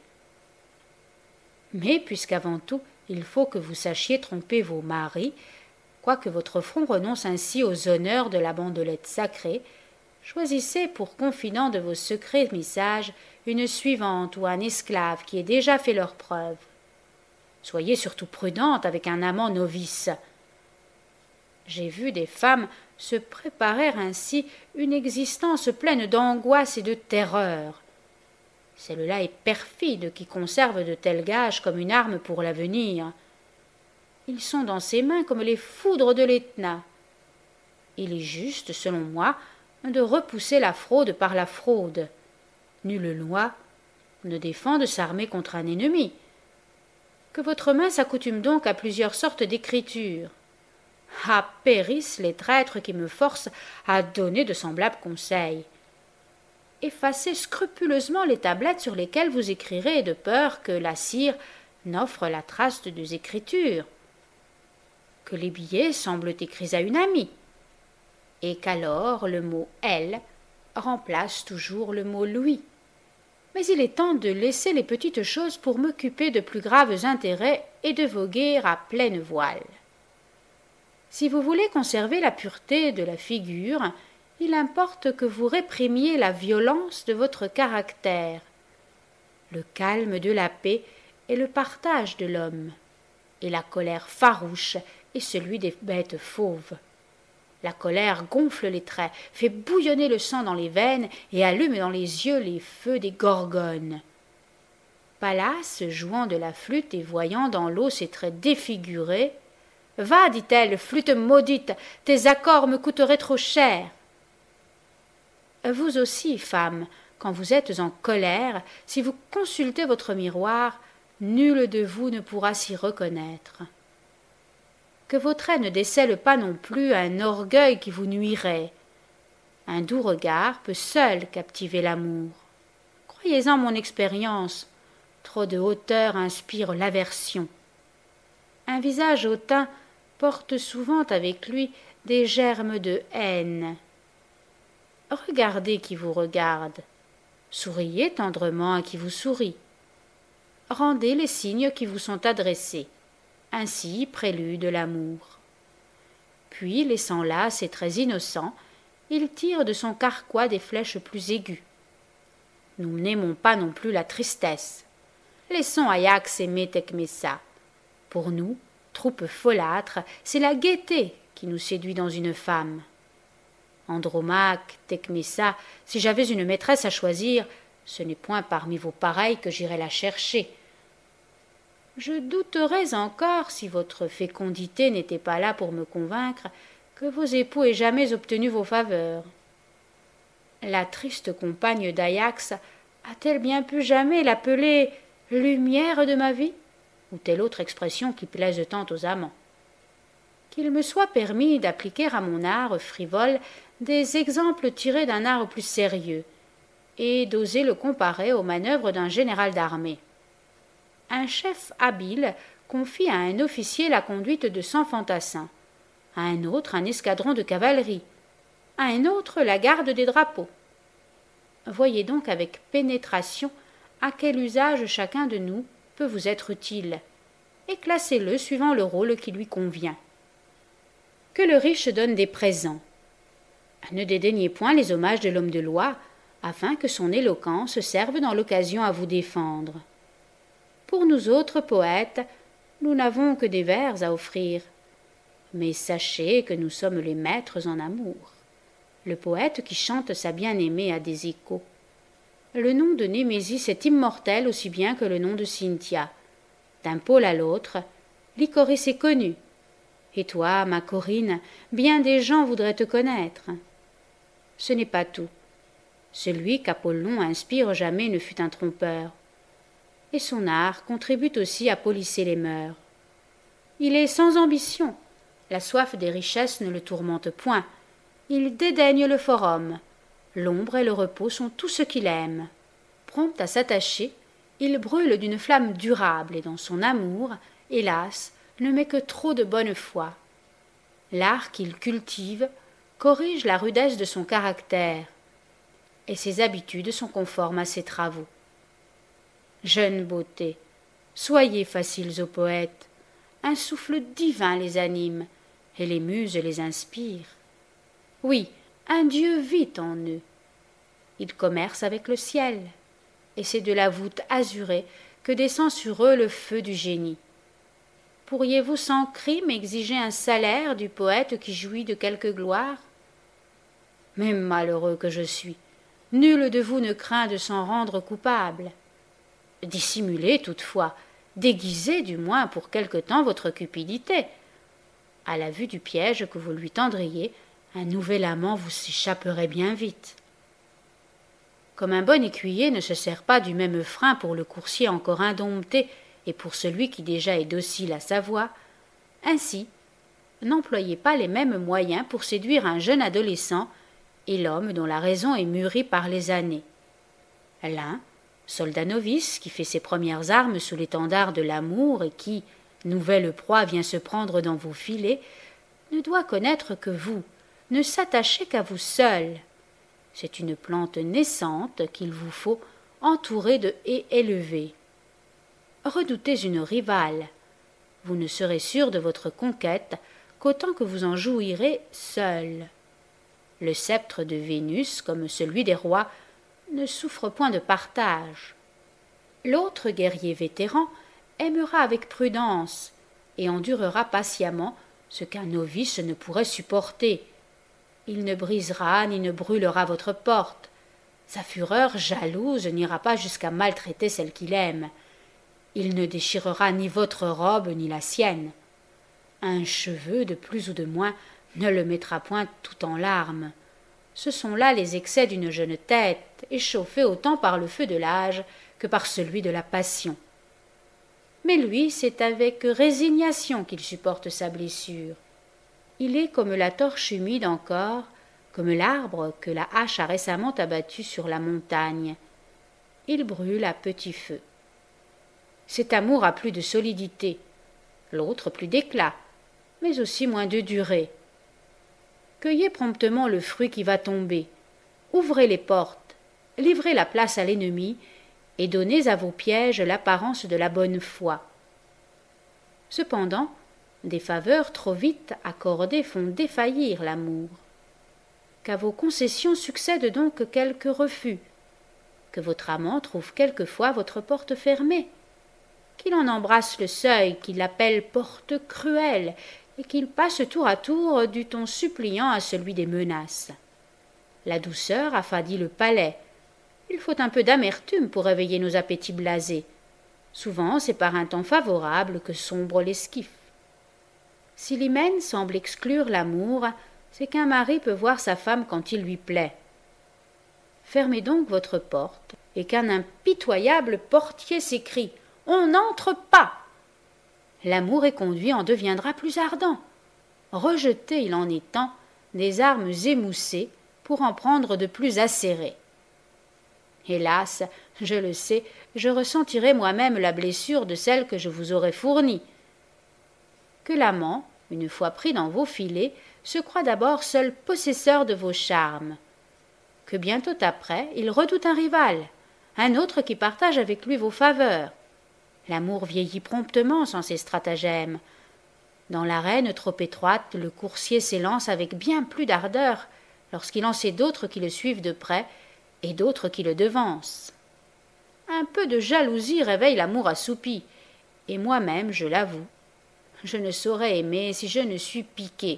Mais puisqu'avant tout il faut que vous sachiez tromper vos maris, quoique votre front renonce ainsi aux honneurs de la bandelette sacrée, choisissez pour confident de vos secrets messages une suivante ou un esclave qui ait déjà fait leurs preuves. Soyez surtout prudente avec un amant novice. J'ai vu des femmes se préparer ainsi une existence pleine d'angoisse et de terreur. Celle-là est perfide qui conserve de tels gages comme une arme pour l'avenir. Ils sont dans ses mains comme les foudres de l'Etna. Il est juste, selon moi, de repousser la fraude par la fraude. Nulle loi ne défend de s'armer contre un ennemi. Que votre main s'accoutume donc à plusieurs sortes d'écriture. Ah, périssent les traîtres qui me forcent à donner de semblables conseils. Effacez scrupuleusement les tablettes sur lesquelles vous écrirez de peur que la cire n'offre la trace de deux écritures, que les billets semblent écrits à une amie, et qu'alors le mot « elle » remplace toujours le mot « lui ». Mais il est temps de laisser les petites choses pour m'occuper de plus graves intérêts et de voguer à pleine voile. Si vous voulez conserver la pureté de la figure, il importe que vous réprimiez la violence de votre caractère. Le calme de la paix est le partage de l'homme, et la colère farouche est celui des bêtes fauves. La colère gonfle les traits, fait bouillonner le sang dans les veines et allume dans les yeux les feux des gorgones. Pallas, jouant de la flûte et voyant dans l'eau ses traits défigurés, « Va, dit-elle, flûte maudite, tes accords me coûteraient trop cher. » Vous aussi, femme, quand vous êtes en colère, si vous consultez votre miroir, nul de vous ne pourra s'y reconnaître. Que vos traits ne décèlent pas non plus un orgueil qui vous nuirait. Un doux regard peut seul captiver l'amour. Croyez-en mon expérience. trop de hauteur inspire l'aversion. Un visage hautain porte souvent avec lui des germes de haine. Regardez qui vous regarde, souriez tendrement à qui vous sourit, rendez les signes qui vous sont adressés, ainsi prélude l'amour. Puis, laissant là ses traits innocents, il tire de son carquois des flèches plus aiguës. Nous n'aimons pas non plus la tristesse. Laissons Ajax aimer Tecmessa. Pour nous, troupe folâtre, c'est la gaieté qui nous séduit dans une femme. Andromaque, Tecmessa, si j'avais une maîtresse à choisir, ce n'est point parmi vos pareils que j'irais la chercher. Je douterais encore, si votre fécondité n'était pas là pour me convaincre, que vos époux aient jamais obtenu vos faveurs. La triste compagne d'Ajax a-t-elle bien pu jamais l'appeler « lumière de ma vie » ou telle autre expression qui plaise tant aux amants? Qu'il me soit permis d'appliquer à mon art frivole des exemples tirés d'un art plus sérieux, et d'oser le comparer aux manœuvres d'un général d'armée. Un chef habile confie à un officier la conduite de 100 fantassins, à un autre un escadron de cavalerie, à un autre la garde des drapeaux. Voyez donc avec pénétration à quel usage chacun de nous peut vous être utile, et classez-le suivant le rôle qui lui convient. Que le riche donne des présents. Ne dédaignez point les hommages de l'homme de loi, afin que son éloquence serve dans l'occasion à vous défendre. Pour nous autres poètes, nous n'avons que des vers à offrir. Mais sachez que nous sommes les maîtres en amour. Le poète qui chante sa bien-aimée a des échos. Le nom de Némésis est immortel aussi bien que le nom de Cynthia. D'un pôle à l'autre, Lycoris est connu. Et toi, ma Corinne, bien des gens voudraient te connaître. Ce n'est pas tout. Celui qu'Apollon inspire jamais ne fut un trompeur. Et son art contribue aussi à polisser les mœurs. Il est sans ambition. La soif des richesses ne le tourmente point. Il dédaigne le forum. L'ombre et le repos sont tout ce qu'il aime. Prompt à s'attacher, il brûle d'une flamme durable et dans son amour, hélas, ne met que trop de bonne foi. L'art qu'il cultive corrige la rudesse de son caractère, et ses habitudes sont conformes à ses travaux. Jeune beauté, soyez faciles aux poètes, un souffle divin les anime, et les muses les inspirent. Oui, un Dieu vit en eux. Ils commercent avec le ciel, et c'est de la voûte azurée que descend sur eux le feu du génie. Pourriez-vous sans crime exiger un salaire du poète qui jouit de quelque gloire? Mais malheureux que je suis, nul de vous ne craint de s'en rendre coupable. Dissimulez toutefois, déguisez du moins pour quelque temps votre cupidité. À la vue du piège que vous lui tendriez, un nouvel amant vous s'échapperait bien vite. Comme un bon écuyer ne se sert pas du même frein pour le coursier encore indompté et pour celui qui déjà est docile à sa voix, ainsi, n'employez pas les mêmes moyens pour séduire un jeune adolescent et l'homme dont la raison est mûrie par les années. L'un, soldat novice qui fait ses premières armes sous l'étendard de l'amour et qui, nouvelle proie, vient se prendre dans vos filets, ne doit connaître que vous, ne s'attacher qu'à vous seul. C'est une plante naissante qu'il vous faut entourer de haies élevées. Redoutez une rivale. Vous ne serez sûr de votre conquête qu'autant que vous en jouirez seul. Le sceptre de Vénus, comme celui des rois, ne souffre point de partage. L'autre guerrier vétéran aimera avec prudence et endurera patiemment ce qu'un novice ne pourrait supporter. Il ne brisera ni ne brûlera votre porte. Sa fureur jalouse n'ira pas jusqu'à maltraiter celle qu'il aime. Il ne déchirera ni votre robe ni la sienne. Un cheveu de plus ou de moins ne le mettra point tout en larmes. Ce sont là les excès d'une jeune tête, échauffée autant par le feu de l'âge que par celui de la passion. Mais lui, c'est avec résignation qu'il supporte sa blessure. Il est comme la torche humide encore, comme l'arbre que la hache a récemment abattu sur la montagne. Il brûle à petit feu. Cet amour a plus de solidité, l'autre plus d'éclat, mais aussi moins de durée. Cueillez promptement le fruit qui va tomber, ouvrez les portes, livrez la place à l'ennemi, et donnez à vos pièges l'apparence de la bonne foi. Cependant, des faveurs trop vite accordées font défaillir l'amour. Qu'à vos concessions succèdent donc quelques refus, que votre amant trouve quelquefois votre porte fermée, qu'il en embrasse le seuil, qu'il appelle porte cruelle, et qu'il passe tour à tour du ton suppliant à celui des menaces. La douceur affadit le palais. Il faut un peu d'amertume pour réveiller nos appétits blasés. Souvent, c'est par un temps favorable que sombre l'esquif. Si l'hymen semble exclure l'amour, c'est qu'un mari peut voir sa femme quand il lui plaît. Fermez donc votre porte, et qu'un impitoyable portier s'écrie « On n'entre pas !» L'amour éconduit en deviendra plus ardent. Rejetez, il en est temps, des armes émoussées pour en prendre de plus acérées. Hélas, je le sais, je ressentirai moi-même la blessure de celle que je vous aurais fournie. Que l'amant, une fois pris dans vos filets, se croit d'abord seul possesseur de vos charmes. Que bientôt après, il redoute un rival, un autre qui partage avec lui vos faveurs. L'amour vieillit promptement sans ces stratagèmes. Dans l'arène trop étroite, le coursier s'élance avec bien plus d'ardeur lorsqu'il en sait d'autres qui le suivent de près et d'autres qui le devancent. Un peu de jalousie réveille l'amour assoupi, et moi-même, je l'avoue, je ne saurais aimer si je ne suis piqué.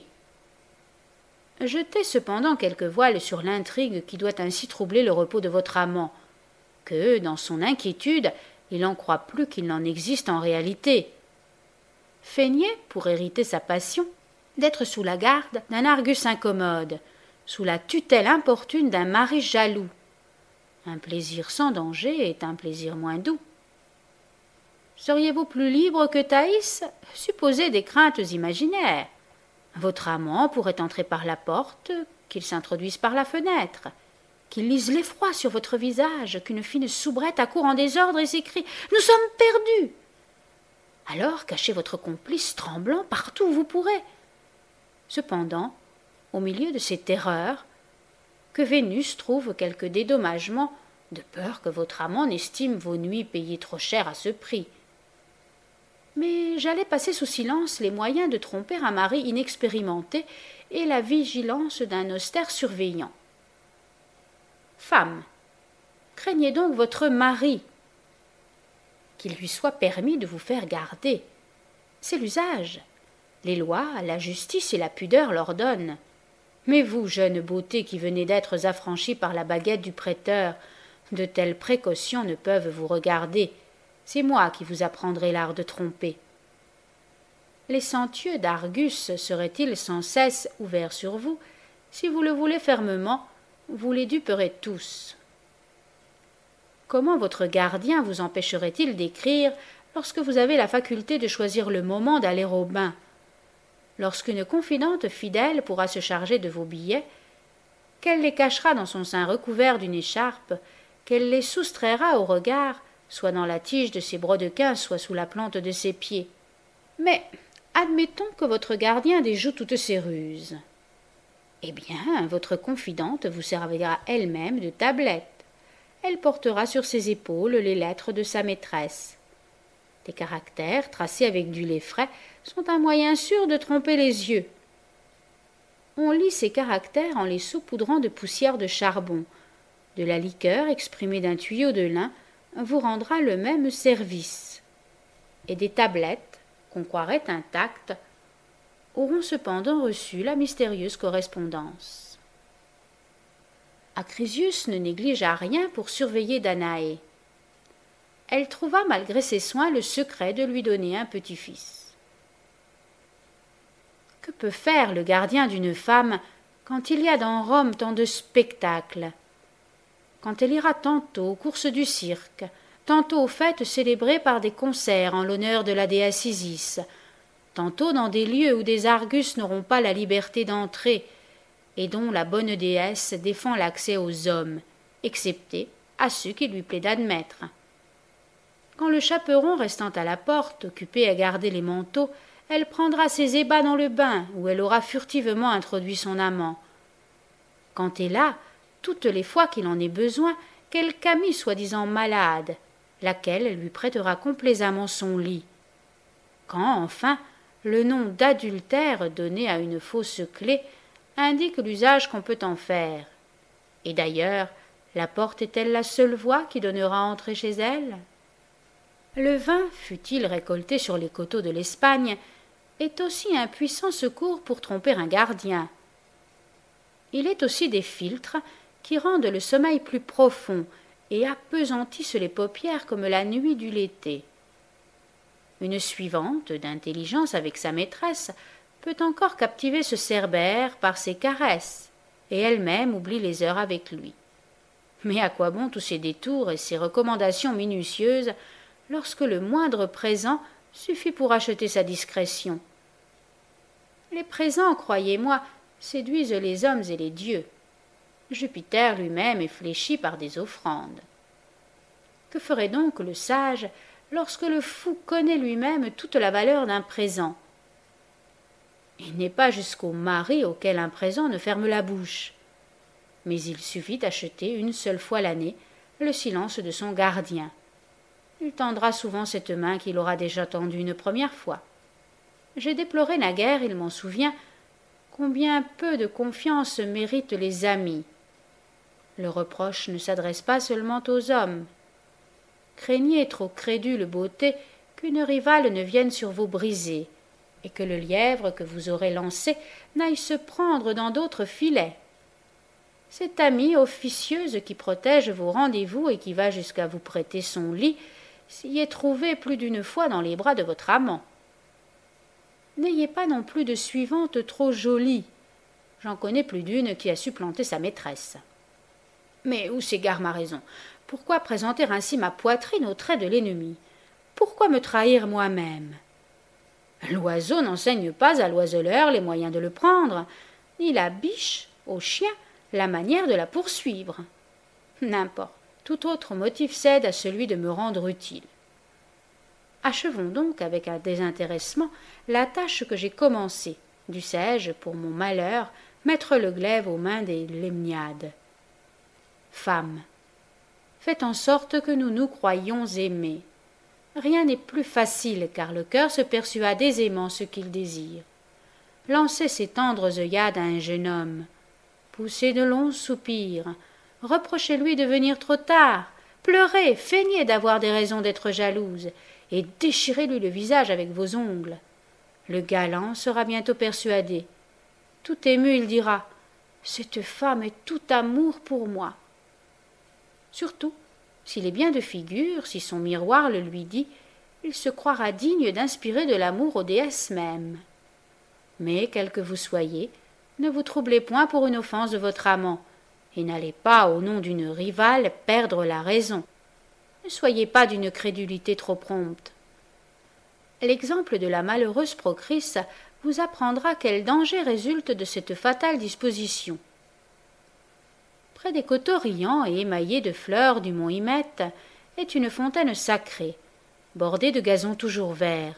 Jetez cependant quelques voiles sur l'intrigue qui doit ainsi troubler le repos de votre amant, que, dans son inquiétude, il en croit plus qu'il n'en existe en réalité. Feignez, pour hériter sa passion, d'être sous la garde d'un Argus incommode, sous la tutelle importune d'un mari jaloux. Un plaisir sans danger est un plaisir moins doux. Seriez-vous plus libre que Thaïs? Supposez des craintes imaginaires. Votre amant pourrait entrer par la porte, qu'il s'introduise par la fenêtre, qu'il lise l'effroi sur votre visage, qu'une fine soubrette accourt en désordre et s'écrie « Nous sommes perdus !» Alors cachez votre complice tremblant partout où vous pourrez. Cependant, au milieu de ces terreurs, que Vénus trouve quelque dédommagement, de peur que votre amant n'estime vos nuits payées trop cher à ce prix. Mais j'allais passer sous silence les moyens de tromper un mari inexpérimenté et la vigilance d'un austère surveillant. Femme, craignez donc votre mari, qu'il lui soit permis de vous faire garder. C'est l'usage. Les lois, la justice et la pudeur l'ordonnent. Mais vous, jeune beauté qui venez d'être affranchie par la baguette du prêteur, de telles précautions ne peuvent vous regarder. C'est moi qui vous apprendrai l'art de tromper. Les cent yeux d'Argus seraient-ils sans cesse ouverts sur vous? Si vous le voulez fermement, vous les duperez tous. Comment votre gardien vous empêcherait-il d'écrire lorsque vous avez la faculté de choisir le moment d'aller au bain? Lorsqu'une confidente fidèle pourra se charger de vos billets, qu'elle les cachera dans son sein recouvert d'une écharpe, qu'elle les soustraira au regard, soit dans la tige de ses brodequins, soit sous la plante de ses pieds. Mais admettons que votre gardien déjoue toutes ces ruses. Eh bien, votre confidente vous servira elle-même de tablette. Elle portera sur ses épaules les lettres de sa maîtresse. Des caractères tracés avec du lait frais sont un moyen sûr de tromper les yeux. On lit ces caractères en les saupoudrant de poussière de charbon. De la liqueur exprimée d'un tuyau de lin vous rendra le même service. Et des tablettes, qu'on croirait intactes, auront cependant reçu la mystérieuse correspondance. Acrisius ne négligea rien pour surveiller Danaé. Elle trouva malgré ses soins le secret de lui donner un petit-fils. Que peut faire le gardien d'une femme quand il y a dans Rome tant de spectacles? Quand elle ira tantôt aux courses du cirque, tantôt aux fêtes célébrées par des concerts en l'honneur de la déesse Isis, tantôt dans des lieux où des Argus n'auront pas la liberté d'entrer, et dont la bonne déesse défend l'accès aux hommes, excepté à ceux qu'il lui plaît d'admettre. Quand le chaperon restant à la porte, occupé à garder les manteaux, elle prendra ses ébats dans le bain, où elle aura furtivement introduit son amant. Quand est là, toutes les fois qu'il en ait besoin, quelque amie soi-disant malade, laquelle lui prêtera complaisamment son lit. Quand, enfin, le nom d'adultère donné à une fausse clé indique l'usage qu'on peut en faire. Et d'ailleurs, la porte est-elle la seule voie qui donnera à entrer chez elle? Le vin, fût-il récolté sur les coteaux de l'Espagne, est aussi un puissant secours pour tromper un gardien. Il est aussi des philtres qui rendent le sommeil plus profond et appesantissent les paupières comme la nuit du l'été. Une suivante, d'intelligence avec sa maîtresse, peut encore captiver ce cerbère par ses caresses, et elle-même oublie les heures avec lui. Mais à quoi bon tous ces détours et ces recommandations minutieuses lorsque le moindre présent suffit pour acheter sa discrétion? Les présents, croyez-moi, séduisent les hommes et les dieux. Jupiter lui-même est fléchi par des offrandes. Que ferait donc le sage lorsque le fou connaît lui-même toute la valeur d'un présent? Il n'est pas jusqu'au mari auquel un présent ne ferme la bouche. Mais il suffit d'acheter une seule fois l'année le silence de son gardien. Il tendra souvent cette main qu'il aura déjà tendue une première fois. J'ai déploré naguère, il m'en souvient, combien peu de confiance méritent les amis. Le reproche ne s'adresse pas seulement aux hommes. Craignez, trop crédule beauté, qu'une rivale ne vienne sur vos brisées, et que le lièvre que vous aurez lancé n'aille se prendre dans d'autres filets. Cette amie officieuse qui protège vos rendez-vous et qui va jusqu'à vous prêter son lit s'y est trouvée plus d'une fois dans les bras de votre amant. N'ayez pas non plus de suivante trop jolie. J'en connais plus d'une qui a supplanté sa maîtresse. Mais où s'égare ma raison? Pourquoi présenter ainsi ma poitrine aux traits de l'ennemi? Pourquoi me trahir moi-même? L'oiseau n'enseigne pas à l'oiseleur les moyens de le prendre, ni la biche au chien la manière de la poursuivre. N'importe, tout autre motif cède à celui de me rendre utile. Achevons donc avec un désintéressement la tâche que j'ai commencée, dussé-je, pour mon malheur, mettre le glaive aux mains des Lémniades. Femme, faites en sorte que nous nous croyions aimés. Rien n'est plus facile, car le cœur se persuade aisément ce qu'il désire. Lancez ces tendres œillades à un jeune homme. Poussez de longs soupirs. Reprochez-lui de venir trop tard. Pleurez, feignez d'avoir des raisons d'être jalouse, et déchirez-lui le visage avec vos ongles. Le galant sera bientôt persuadé. Tout ému, il dira « Cette femme est tout amour pour moi ». Surtout, s'il est bien de figure, si son miroir le lui dit, il se croira digne d'inspirer de l'amour aux déesses mêmes. Mais, quel que vous soyez, ne vous troublez point pour une offense de votre amant, et n'allez pas, au nom d'une rivale, perdre la raison. Ne soyez pas d'une crédulité trop prompte. L'exemple de la malheureuse Procris vous apprendra quel danger résulte de cette fatale disposition. Près des coteaux riants et émaillés de fleurs du mont Hymette est une fontaine sacrée, bordée de gazons toujours verts.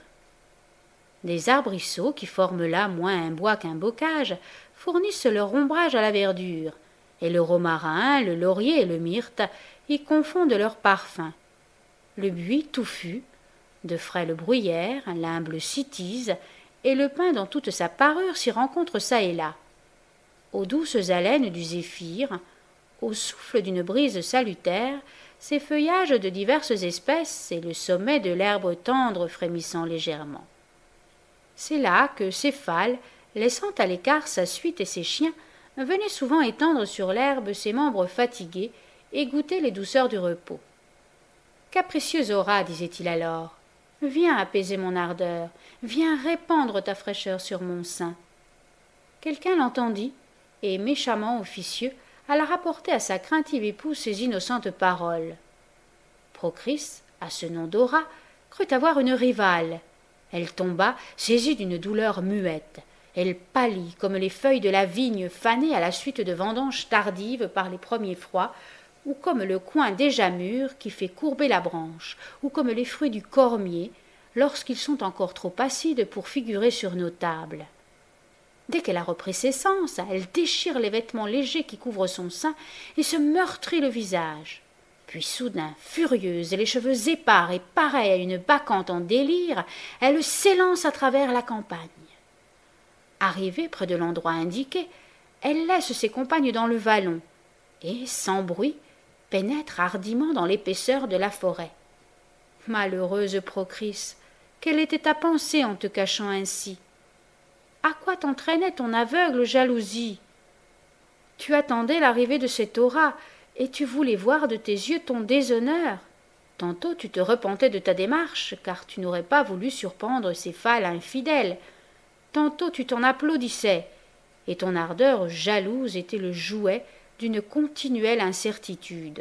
Des arbrisseaux, qui forment là moins un bois qu'un bocage, fournissent leur ombrage à la verdure, et le romarin, le laurier et le myrte y confondent leurs parfums. Le buis touffu, de frêles bruyères, l'humble cytise, et le pin dans toute sa parure s'y rencontrent çà et là. Aux douces haleines du zéphyr, au souffle d'une brise salutaire, ces feuillages de diverses espèces et le sommet de l'herbe tendre frémissant légèrement. C'est là que Céphale, laissant à l'écart sa suite et ses chiens, venait souvent étendre sur l'herbe ses membres fatigués et goûter les douceurs du repos. « Capricieuse aura, disait-il alors, viens apaiser mon ardeur, viens répandre ta fraîcheur sur mon sein. » Quelqu'un l'entendit, et méchamment officieux, alla rapporter à sa craintive épouse ces innocentes paroles. Procris, à ce nom d'Aura, crut avoir une rivale. Elle tomba, saisie d'une douleur muette. Elle pâlit comme les feuilles de la vigne fanées à la suite de vendanges tardives par les premiers froids, ou comme le coing déjà mûr qui fait courber la branche, ou comme les fruits du cormier, lorsqu'ils sont encore trop acides pour figurer sur nos tables. Dès qu'elle a repris ses sens, elle déchire les vêtements légers qui couvrent son sein et se meurtrit le visage. Puis soudain, furieuse, les cheveux épars et pareille à une bacchante en délire, elle s'élance à travers la campagne. Arrivée près de l'endroit indiqué, elle laisse ses compagnes dans le vallon et, sans bruit, pénètre hardiment dans l'épaisseur de la forêt. Malheureuse Procris, quelle était ta pensée en te cachant ainsi? À quoi t'entraînait ton aveugle jalousie? Tu attendais l'arrivée de cet aura, et tu voulais voir de tes yeux ton déshonneur. Tantôt tu te repentais de ta démarche, car tu n'aurais pas voulu surprendre ces fâles infidèles. Tantôt tu t'en applaudissais, et ton ardeur jalouse était le jouet d'une continuelle incertitude.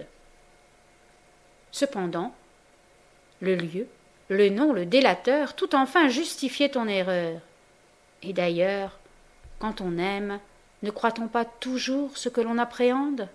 Cependant, le lieu, le nom, le délateur, tout enfin justifiait ton erreur. Et d'ailleurs, quand on aime, ne croit-on pas toujours ce que l'on appréhende?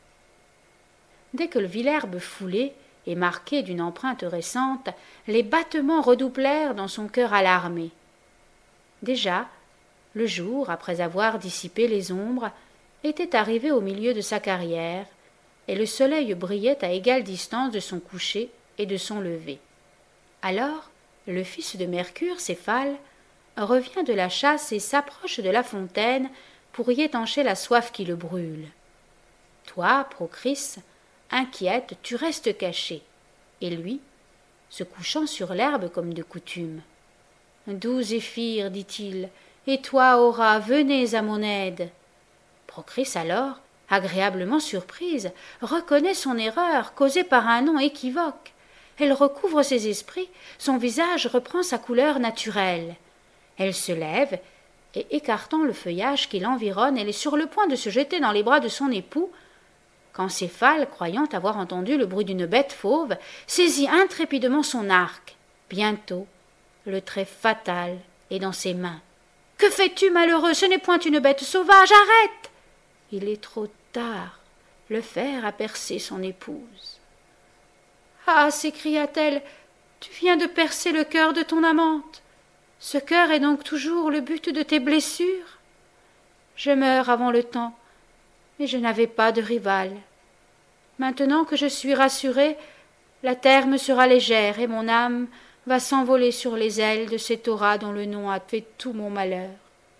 Dès que le Villerbe foulé et marqué d'une empreinte récente, les battements redoublèrent dans son cœur alarmé. Déjà, le jour, après avoir dissipé les ombres, était arrivé au milieu de sa carrière, et le soleil brillait à égale distance de son coucher et de son lever. Alors, le fils de Mercure, Céphale, revient de la chasse et s'approche de la fontaine pour y étancher la soif qui le brûle. Toi, Procris, inquiète, tu restes caché, et lui, se couchant sur l'herbe comme de coutume. « Doux Zéphyr, dit-il, et toi, Aura, venez à mon aide. » Procris alors, agréablement surprise, reconnaît son erreur causée par un nom équivoque. Elle recouvre ses esprits, son visage reprend sa couleur naturelle. Elle se lève, et écartant le feuillage qui l'environne, elle est sur le point de se jeter dans les bras de son époux, quand Céphale, croyant avoir entendu le bruit d'une bête fauve, saisit intrépidement son arc. Bientôt, le trait fatal est dans ses mains. « Que fais-tu, malheureux? Ce n'est point une bête sauvage, arrête !» Il est trop tard, le fer a percé son épouse. « Ah !» s'écria-t-elle, « tu viens de percer le cœur de ton amante. Ce cœur est donc toujours le but de tes blessures? Je meurs avant le temps, mais je n'avais pas de rival. Maintenant que je suis rassurée, la terre me sera légère et mon âme va s'envoler sur les ailes de cet aura dont le nom a fait tout mon malheur.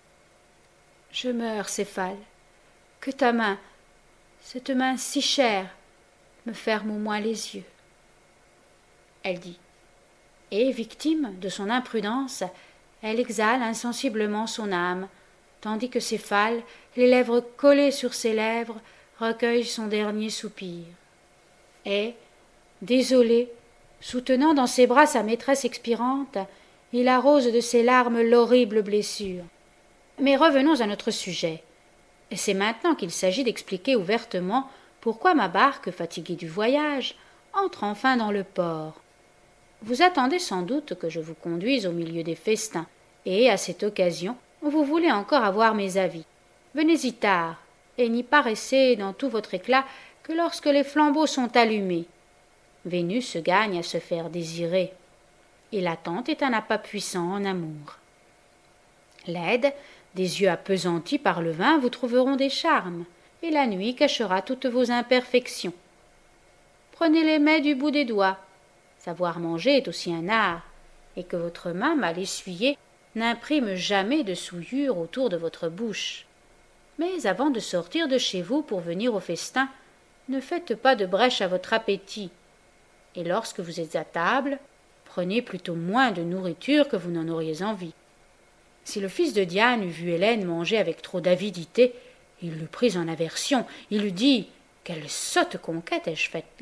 Je meurs, Céphale, que ta main, cette main si chère, me ferme au moins les yeux. » Elle dit, et, victime de son imprudence, elle exhale insensiblement son âme, tandis que Céphale, les lèvres collées sur ses lèvres, recueille son dernier soupir. Et, désolé, soutenant dans ses bras sa maîtresse expirante, il arrose de ses larmes l'horrible blessure. Mais revenons à notre sujet. C'est maintenant qu'il s'agit d'expliquer ouvertement pourquoi ma barque, fatiguée du voyage, entre enfin dans le port. Vous attendez sans doute que je vous conduise au milieu des festins, et, à cette occasion, vous voulez encore avoir mes avis. Venez-y tard, et n'y paraissez dans tout votre éclat que lorsque les flambeaux sont allumés. Vénus gagne à se faire désirer, et l'attente est un appât puissant en amour. Laides, des yeux appesantis par le vin, vous trouveront des charmes, et la nuit cachera toutes vos imperfections. Prenez les mets du bout des doigts. Savoir manger est aussi un art, et que votre main mal essuyée n'imprime jamais de souillure autour de votre bouche. Mais avant de sortir de chez vous pour venir au festin, ne faites pas de brèche à votre appétit, et lorsque vous êtes à table, prenez plutôt moins de nourriture que vous n'en auriez envie. Si le fils de Diane eût vu Hélène manger avec trop d'avidité, il l'eût prise en aversion, il eût dit « Quelle sotte conquête ai-je faite là ?»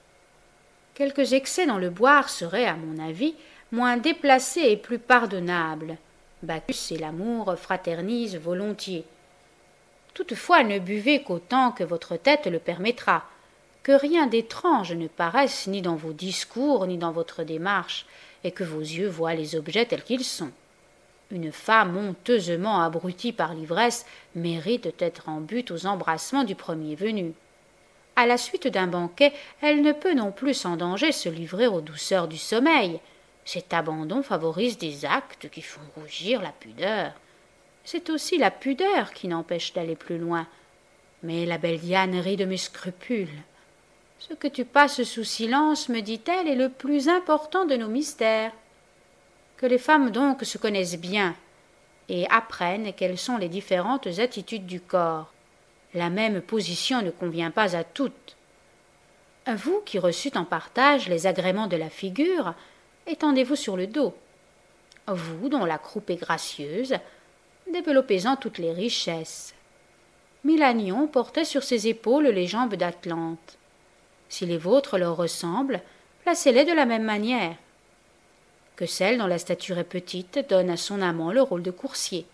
Quelques excès dans le boire seraient, à mon avis, moins déplacés et plus pardonnables. Bacchus et l'amour fraternisent volontiers. Toutefois, ne buvez qu'autant que votre tête le permettra, que rien d'étrange ne paraisse ni dans vos discours ni dans votre démarche, et que vos yeux voient les objets tels qu'ils sont. Une femme honteusement abrutie par l'ivresse mérite d'être en butte aux embrassements du premier venu. À la suite d'un banquet, elle ne peut non plus sans danger se livrer aux douceurs du sommeil. Cet abandon favorise des actes qui font rougir la pudeur. C'est aussi la pudeur qui n'empêche d'aller plus loin. Mais la belle Diane rit de mes scrupules. Ce que tu passes sous silence, me dit-elle, est le plus important de nos mystères. Que les femmes donc se connaissent bien et apprennent quelles sont les différentes attitudes du corps. La même position ne convient pas à toutes. Vous qui reçûtes en partage les agréments de la figure, étendez-vous sur le dos. Vous, dont la croupe est gracieuse, développez-en toutes les richesses. Milanion portait sur ses épaules les jambes d'Atlante. Si les vôtres leur ressemblent, placez-les de la même manière. Que celle dont la stature est petite donne à son amant le rôle de coursier.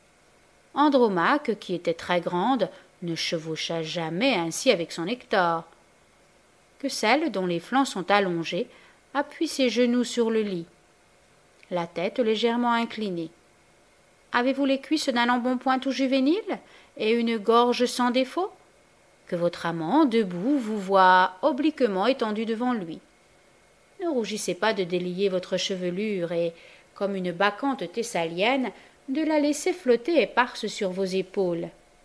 Andromaque, qui était très grande, ne chevaucha jamais ainsi avec son Hector. Que celle dont les flancs sont allongés appuie ses genoux sur le lit, la tête légèrement inclinée. Avez-vous les cuisses d'un embonpoint tout juvénile et une gorge sans défaut? Que votre amant, debout, vous voit obliquement étendu devant lui. Ne rougissez pas de délier votre chevelure et, comme une bacchante thessalienne, de la laisser flotter éparse sur vos épaules.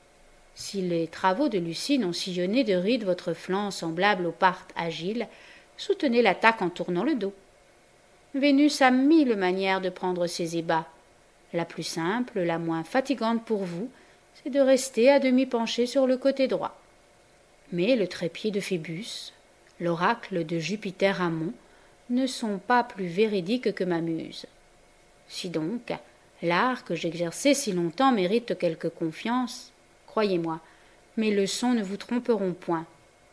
Si les travaux de Lucine ont sillonné de rides votre flanc semblable au parthe agile, soutenez l'attaque en tournant le dos. Vénus a mille manières de prendre ses ébats. La plus simple, la moins fatigante pour vous, c'est de rester à demi penché sur le côté droit. Mais le trépied de Phébus, l'oracle de Jupiter Ammon, ne sont pas plus véridiques que ma muse. Si donc l'art que j'exerçai si longtemps mérite quelque confiance, croyez-moi, mes leçons ne vous tromperont point.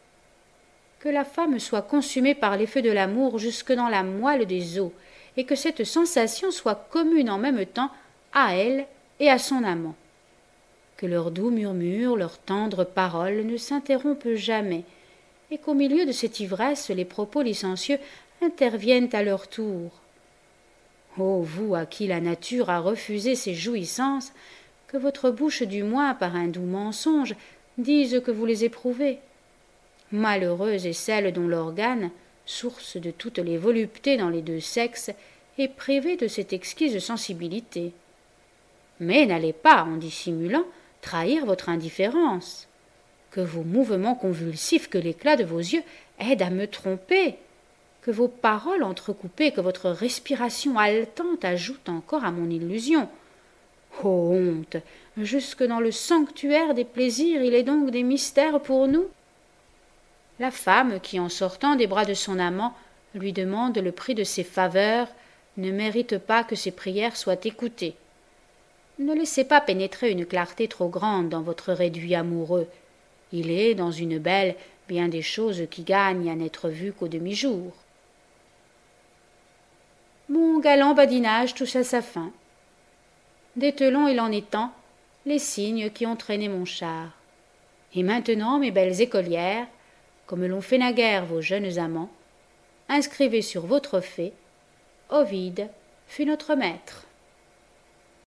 Que la femme soit consumée par les feux de l'amour jusque dans la moelle des os, et que cette sensation soit commune en même temps à elle et à son amant. Que leurs doux murmures, leurs tendres paroles ne s'interrompent jamais, et qu'au milieu de cette ivresse les propos licencieux interviennent à leur tour. Ô vous à qui la nature a refusé ces jouissances, que votre bouche du moins par un doux mensonge dise que vous les éprouvez. Malheureuse est celle dont l'organe, source de toutes les voluptés dans les deux sexes, est privé de cette exquise sensibilité. Mais n'allez pas, en dissimulant, trahir votre indifférence. Que vos mouvements convulsifs, que l'éclat de vos yeux aident à me tromper. Que vos paroles entrecoupées, que votre respiration haletante ajoutent encore à mon illusion. Ô honte! Jusque dans le sanctuaire des plaisirs, il est donc des mystères pour nous. La femme qui, en sortant des bras de son amant, lui demande le prix de ses faveurs, ne mérite pas que ses prières soient écoutées. Ne laissez pas pénétrer une clarté trop grande dans votre réduit amoureux. Il est, dans une belle, bien des choses qui gagnent à n'être vues qu'au demi-jour. Mon galant badinage touche à sa fin. D'ételon il en est temps, les signes qui ont traîné mon char. Et maintenant, mes belles écolières, comme l'ont fait naguère vos jeunes amants, inscrivez sur vos trophées, Ovide fut notre maître.